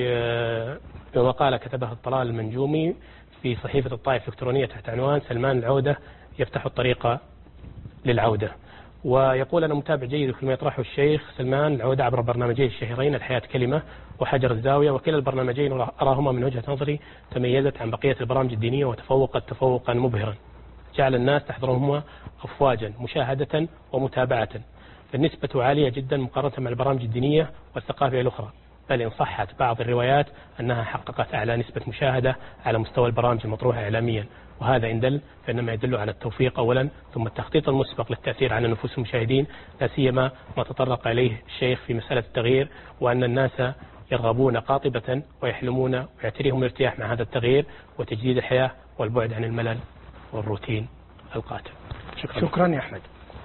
في مقالة كتبها الطلال المنجومي في صحيفة الطائف الإلكترونية تحت عنوان سلمان العودة يفتح الطريق للعودة. ويقول: أنا متابع جيد فيما يطرحه الشيخ سلمان العودة عبر برنامجيه الشهيرين الحياة كلمة وحجر الزاوية، وكلا البرنامجين أراهما من وجهة نظري تميزت عن بقية البرامج الدينية وتفوقت تفوقا مبهرا جعل الناس تحضرهما أفواجا مشاهدة ومتابعة، فالنسبة عالية جدا مقارنة مع البرامج الدينية والثقافية الأخرى، بل إن صحت بعض الروايات أنها حققت أعلى نسبة مشاهدة على مستوى البرامج المطروحة إعلاميا، وهذا إن دل فإنما يدل على التوفيق أولا، ثم التخطيط المسبق للتأثير على نفوس المشاهدين، لا سيما ما تطرق إليه الشيخ في مسألة التغيير، وأن الناس يرغبون قاطبة ويحلمون ويعتريهم الارتياح مع هذا التغيير وتجديد الحياة والبعد عن الملل والروتين القاتل. شكرا يا أحمد.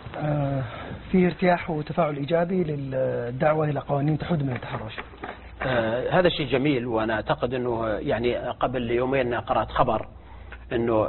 فيه ارتياح وتفاعل إيجابي للدعوة إلى قوانين تحد من التحرش. هذا شيء جميل، وأنا أعتقد أنه يعني قبل يومين قرأت خبر أنه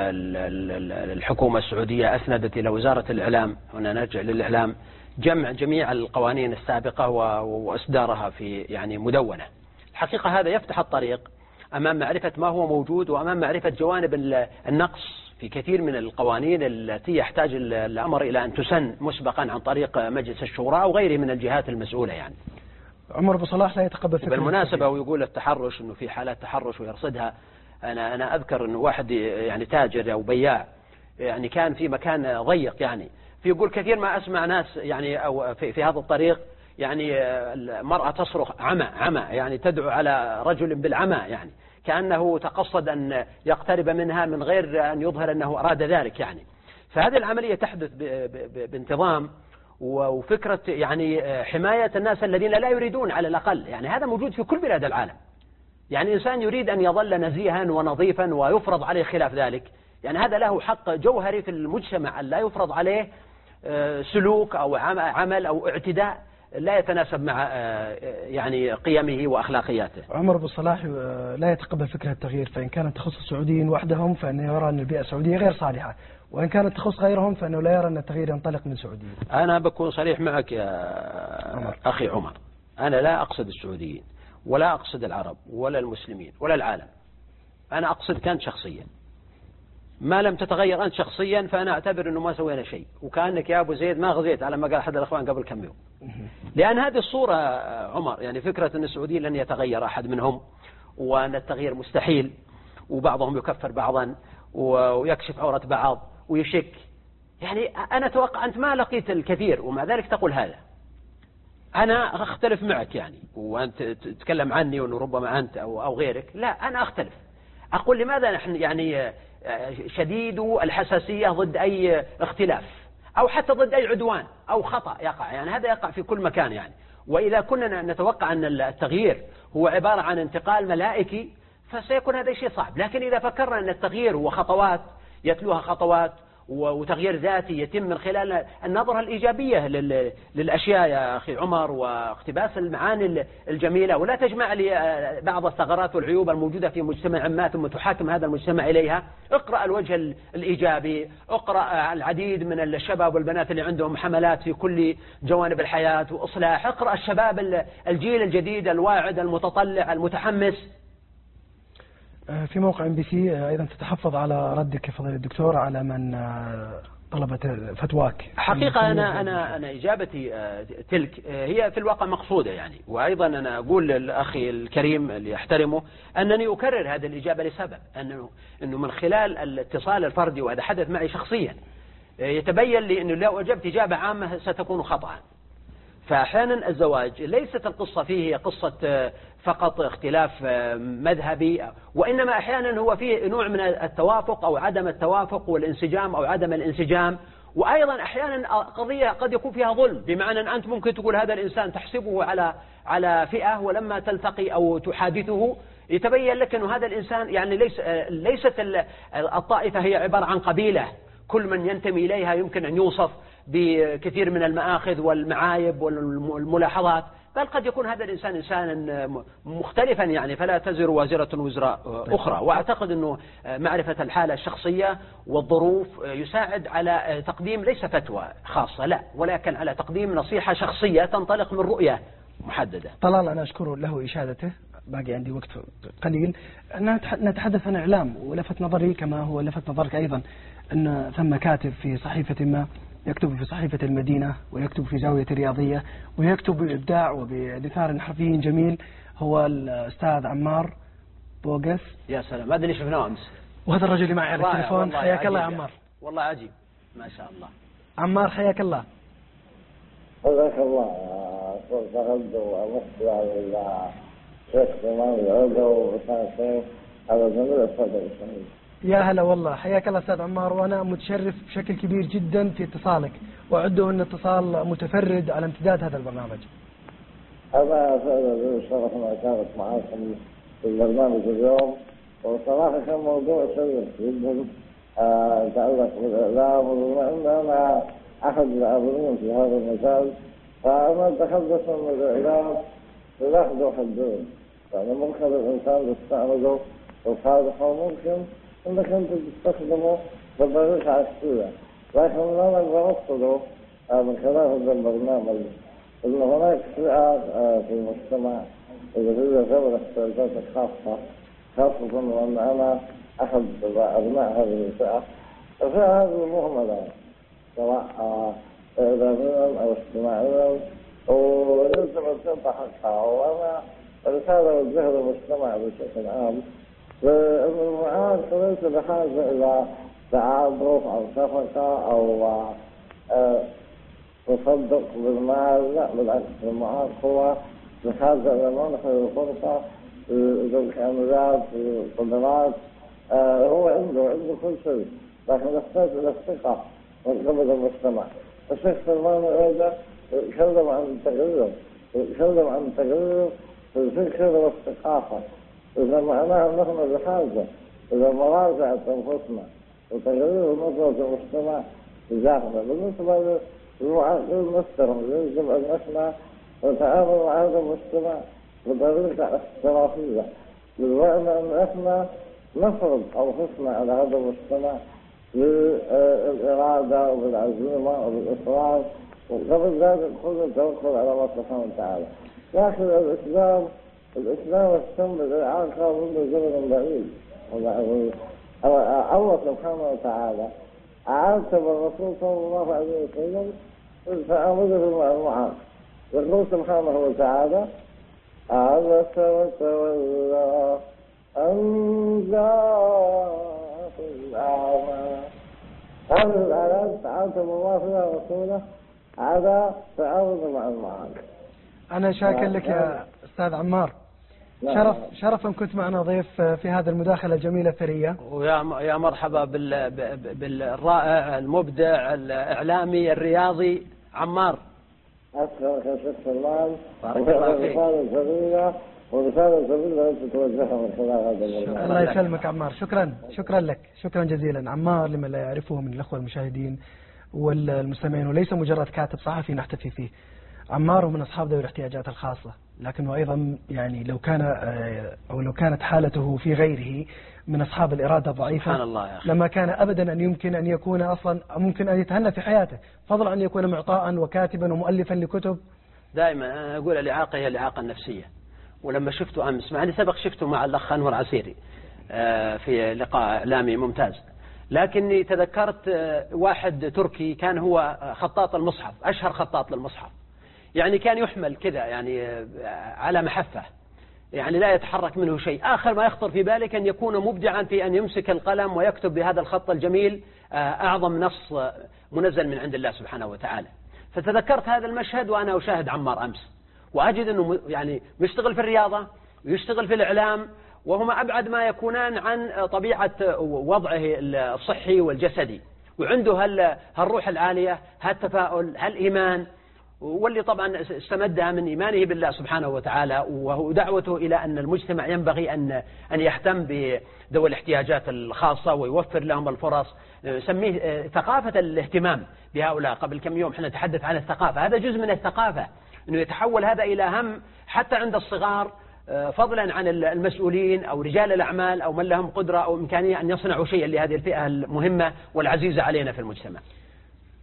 الحكومة السعودية أسندت إلى وزارة الإعلام، هنا نرجع للإعلام، جميع القوانين السابقة وإصدارها في يعني مدونة. الحقيقة هذا يفتح الطريق أمام معرفة ما هو موجود وأمام معرفة جوانب النقص في كثير من القوانين التي يحتاج الأمر إلى أن تسن مسبقا عن طريق مجلس الشورى أو غيره من الجهات المسؤولة. يعني عمر أبو صلاح لا يتقبل فكرة. بالمناسبة ويقول التحرش أنه في حالات تحرش ويرصدها. أنا أذكر أنه واحد يعني تاجر أو بياع يعني كان في مكان ضيق، يعني يقول كثير ما أسمع ناس يعني أو في هذا الطريق يعني المرأة تصرخ عمى يعني تدعو على رجل بالعمى، يعني كأنه تقصد أن يقترب منها من غير أن يظهر أنه أراد ذلك. يعني فهذه العملية تحدث بانتظام وفكرة يعني حماية الناس الذين لا يريدون على الأقل، يعني هذا موجود في كل بلاد العالم. يعني إنسان يريد أن يظل نزيها ونظيفا ويفرض عليه خلاف ذلك، يعني هذا له حق جوهري في المجتمع أن لا يفرض عليه سلوك أو عمل أو اعتداء لا يتناسب مع يعني قيمه وأخلاقياته. عمر أبو صلاح لا يتقبل فكرة التغيير، فإن كانت تخص السعوديين وحدهم فإنه يرى أن البيئة السعودية غير صالحة، وإن كانت تخص غيرهم فإنه لا يرى أن التغيير ينطلق من سعوديين. أنا بكون صريح معك يا أخي عمر، أنا لا أقصد السعوديين ولا أقصد العرب ولا المسلمين ولا العالم، أنا أقصد كانت شخصيا. ما لم تتغير أنت شخصيا فأنا أعتبر أنه ما سوينا شيء، وكأنك يا أبو زيد ما غزيت على ما قال أحد الأخوان قبل كم يوم. لأن هذه الصورة عمر، يعني فكرة أن السعوديين لن يتغير أحد منهم وأن التغيير مستحيل وبعضهم يكفر بعضا ويكشف عورة بعض ويشك، يعني أنا أتوقع أنت ما لقيت الكثير ومع ذلك تقول هذا. أنا أختلف معك يعني، وأنت تتكلم عني وأنه ربما أنت أو غيرك، لا أنا أختلف. أقول لماذا نحن يعني شديد الحساسية ضد أي اختلاف أو حتى ضد أي عدوان أو خطأ يقع، يعني هذا يقع في كل مكان يعني. وإذا كنا نتوقع أن التغيير هو عبارة عن انتقال ملائكي فسيكون هذا شيء صعب، لكن إذا فكرنا أن التغيير هو خطوات يتلوها خطوات وتغيير ذاتي يتم من خلال النظرة الإيجابية للأشياء يا أخي عمر واقتباس المعاني الجميلة، ولا تجمع لي بعض الثغرات والعيوب الموجودة في مجتمع ما ثم تحاكم هذا المجتمع إليها. اقرأ الوجه الإيجابي، اقرأ العديد من الشباب والبنات اللي عندهم حملات في كل جوانب الحياة وإصلاح، اقرأ الشباب الجيل الجديد الواعد المتطلع المتحمس. في موقع MBC أيضا تتحفظ على ردك يا فضيلة الدكتور على من طلبت فتواك. حقيقة أنا إجابتي تلك هي في الواقع مقصودة يعني، وأيضا أنا أقول للأخي الكريم اللي أحترمه أنني أكرر هذه الإجابة لسبب أنه من خلال الاتصال الفردي، وهذا حدث معي شخصيا، يتبين لي أنه لو أجبت إجابة عامة ستكون خطأ. فأحيانا الزواج ليست القصة فيه قصة فقط اختلاف مذهبي، وإنما أحيانا هو فيه نوع من التوافق أو عدم التوافق والانسجام أو عدم الانسجام، وأيضا أحيانا قضية قد يكون فيها ظلم، بمعنى أن أنت ممكن تقول هذا الإنسان تحسبه على فئة، ولما تلتقي أو تحادثه يتبين لك أن هذا الإنسان يعني ليست الطائفة هي عبارة عن قبيلة كل من ينتمي إليها يمكن أن يوصف بكثير من المآخذ والمعايب والملاحظات، بل قد يكون هذا الإنسان إنسانا مختلفا يعني، فلا تزر وازرة وزر أخرى. وأعتقد أنه معرفة الحالة الشخصية والظروف يساعد على تقديم ليس فتوى خاصة لا، ولكن على تقديم نصيحة شخصية تنطلق من رؤية محددة. طلال أنا أشكره له إشادته، باقي عندي وقت قليل. نتحدث عن إعلام، ولفت نظري كما هو لفت نظرك أيضا أن ثم كاتب في صحيفة ما يكتب في صحيفة المدينة ويكتب في زاوية رياضية ويكتب بإبداع وبدثار حرفي جميل، هو الأستاذ عمار بوقس. يا سلام، هذا اللي شفناه أمس، وهذا الرجل اللي معي على التليفون. حياك الله يا عمار. والله عجيب ما شاء الله. عمار حياك الله. حياك الله. كنت أغد وأمثل على الشيخ سليمان العودة وبساتين على جميع الصدر الشهيد. يا هلا والله، حياك الله أستاذ عمار، وأنا متشرف بشكل كبير جدا في اتصالك، وأعده أن اتصال متفرد على امتداد هذا البرنامج. أنا فعلا شرف أن أشارك معاكم في البرنامج اليوم، وصراحة كان موضوع شيق جدا يتعلق بالإعلام، وبما أن أنا أحد العاملين في هذا المجال فأنا أتحدث عن الإعلام سلاح ذو حدين، يعني ممكن الإنسان يستعمله لصالحه وممكن أنك أنت تستخدمه بطريقة عكسية، لكن أنا أقدر أوصله من خلال هذا البرنامج أن هناك فئة في المجتمع اللي هي ذوي الاحتياجات الخاصة، خاصة وأن أنا أحد أبناء هذه الفئة. الفئة هذه مهملة سواء إعلاميا أو اجتماعيا، ويجب أن تعطى حقها. وأنا رسالة أوجهها للمجتمع بشكل عام بأن المعاش ليس بحاجة إلى تعاطف أو شفقة أو تصدق بالمال، لا بالعكس، المعاش هو بحاجة إلى منح الفرصة ذو الكاملات القدرات، هو عنده كل شيء، لكن يحتاج إلى الثقة من قبل المجتمع. الشيخ سلمان العودة يتكلم عن التغيير في الفكر والثقافة، إذا معناها نحن بحاجة إلى مراجعة أنفسنا وتغيير نظرة المجتمع تجاهنا. بالنسبة للمعاقين نفسهم يجب أن احنا نتعامل مع هذا المجتمع بطريقة احترافية، بالمعنى أن احنا نفرض أنفسنا على هذا المجتمع بالإرادة وبالعزيمة وبالإصرار، وقبل ذلك كل التوكل على الله سبحانه وتعالى. لكن الإسلام يهتم بالإعاقة منذ زمن بعيد، الله سبحانه وتعالى عاتب الرسول صلى الله عليه وسلم في تعامله مع المعاق، يقول سبحانه وتعالى: عبس وتولى أن جاءه الأعمى. هذه الآيات عاتب الله فيها رسوله على تعامله مع المعاق. أنا شاكر لك يا أستاذ عمار، شرف أن كنت معنا ضيف في هذه المداخلة الجميلة الثرية. ويا مرحبا بالرائع المبدع الإعلامي الرياضي عمار. أشكرك يا شيخ سلمان، بارك الله فيك. ورسالة جميلة أنت توجهها من خلال هذا البرنامج. الله يسلمك عمار، شكرا لك، شكرا جزيلا. عمار لمن لا يعرفه من الأخوة المشاهدين والمستمعين، وليس مجرد كاتب صحفي نحتفي فيه. عمار من أصحاب ذوي الاحتياجات الخاصة، لكنه أيضا يعني لو كانت حالته في غيره من أصحاب الإرادة الضعيفة، سبحان الله يا أخي، لما كان أبدا أن يمكن أن يكون أصلا ممكن أن يتهنى في حياته، فضلا أن يكون معطاء وكاتبا ومؤلفا لكتب. دائما أنا أقول الإعاقة هي الإعاقة النفسية. ولما شفته أمس، مع أني سبق شفته مع الأخ أنور عسيري في لقاء إعلامي ممتاز، لكني تذكرت واحد تركي كان هو خطاط المصحف، أشهر خطاط للمصحف، يعني كان يحمل كذا يعني على محفة، يعني لا يتحرك منه شيء، آخر ما يخطر في بالك أن يكون مبدعا في أن يمسك القلم ويكتب بهذا الخط الجميل أعظم نص منزل من عند الله سبحانه وتعالى. فتذكرت هذا المشهد وأنا أشاهد عمار أمس، وأجد أنه يعني يشتغل في الرياضة ويشتغل في الإعلام، وهما أبعد ما يكونان عن طبيعة وضعه الصحي والجسدي، وعنده هالروح العالية، هالتفاؤل، هالإيمان، واللي طبعا استمدها من إيمانه بالله سبحانه وتعالى، وهو دعوته إلى أن المجتمع ينبغي أن يهتم بذوي الاحتياجات الخاصة ويوفر لهم الفرص. نسميه ثقافة الاهتمام بهؤلاء. قبل كم يوم احنا نتحدث عن الثقافة، هذا جزء من الثقافة، أنه يتحول هذا إلى هم حتى عند الصغار، فضلا عن المسؤولين أو رجال الأعمال أو من لهم قدرة أو إمكانية أن يصنعوا شيئا لهذه الفئة المهمة والعزيزة علينا في المجتمع.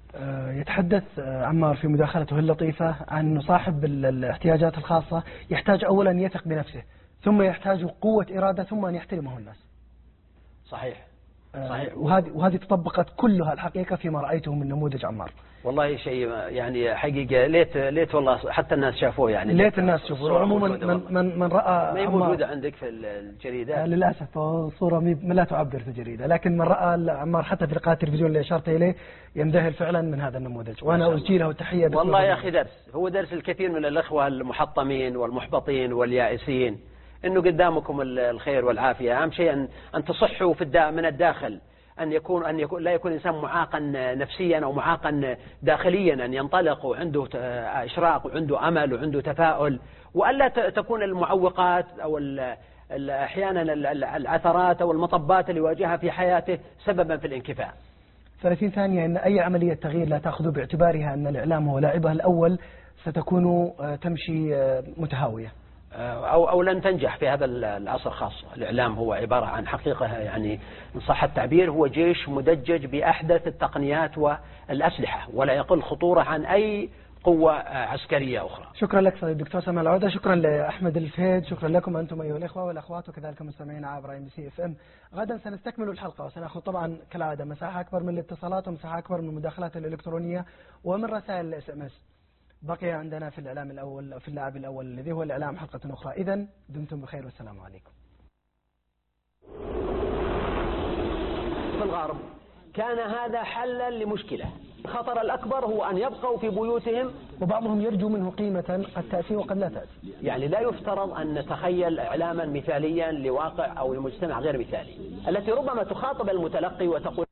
يتحدث عمار في مداخلته اللطيفة عن أنه صاحب الاحتياجات الخاصة يحتاج أولا أن يثق بنفسه، ثم يحتاج قوة إرادة، ثم أن يحترمه الناس. صحيح. وهذه تطبقت كلها الحقيقة فيما رأيته من نموذج عمار. والله شيء يعني حقيقة ليت والله حتى الناس شافوه، يعني ليت الناس شافوه. عموما من رأى ما هي موجودة عندك في الجريدة للأسف، صورة لا تعبر في الجريدة، لكن من رأى عمار حتى في لقاء التلفزيون اللي أشرت إليه ينذهل فعلا من هذا النموذج، وأنا أزجي له التحية. والله يا أخي هو درس الكثير من الأخوة المحطمين والمحبطين واليائسين، إنه قدامكم الخير والعافية. أهم شيء أن تصحوا من الداخل، أن يكون لا يكون إنسان معاقا نفسيا أو معاقا داخليا، أن ينطلق وعنده إشراق وعنده أمل وعنده تفاؤل، وألا تكون المعوقات أو أحيانا العثرات أو المطبات اللي يواجهها في حياته سببا في الانكفاء. 30 ثانية. أن أي عملية تغيير لا تأخذ باعتبارها أن الإعلام هو لاعبها الأول ستكون تمشي متهاوية أو لن تنجح في هذا العصر خاصة. الإعلام هو عبارة عن حقيقة، يعني إن صح التعبير هو جيش مدجج بأحدث التقنيات والأسلحة، ولا يقل خطورة عن أي قوة عسكرية أخرى. شكرا لك سيد الدكتور سامي العودة، شكرا لأحمد الفهيد، شكرا لكم أنتم أيها الإخوة والأخوات وكذلك مستمعين عبر MBC FM. غدا سنستكمل الحلقة وسنأخذ طبعا كالعادة مساحة أكبر من الاتصالات ومساحة أكبر من المداخلات الإلكترونية ومن رسائل SMS. بقي عندنا في الإعلام الأول، في اللاعب الأول الذي هو الإعلام حلقة أخرى. إذن دمتم بخير والسلام عليكم. في الغرب كان هذا حلا لمشكلة. الخطر الأكبر هو أن يبقوا في بيوتهم، وبعضهم يرجو منه قيمة قد تأتي وقد لا تأتي. يعني لا يفترض أن نتخيل إعلاما مثاليا لواقع أو لمجتمع غير مثالي، التي ربما تخاطب المتلقي وتقول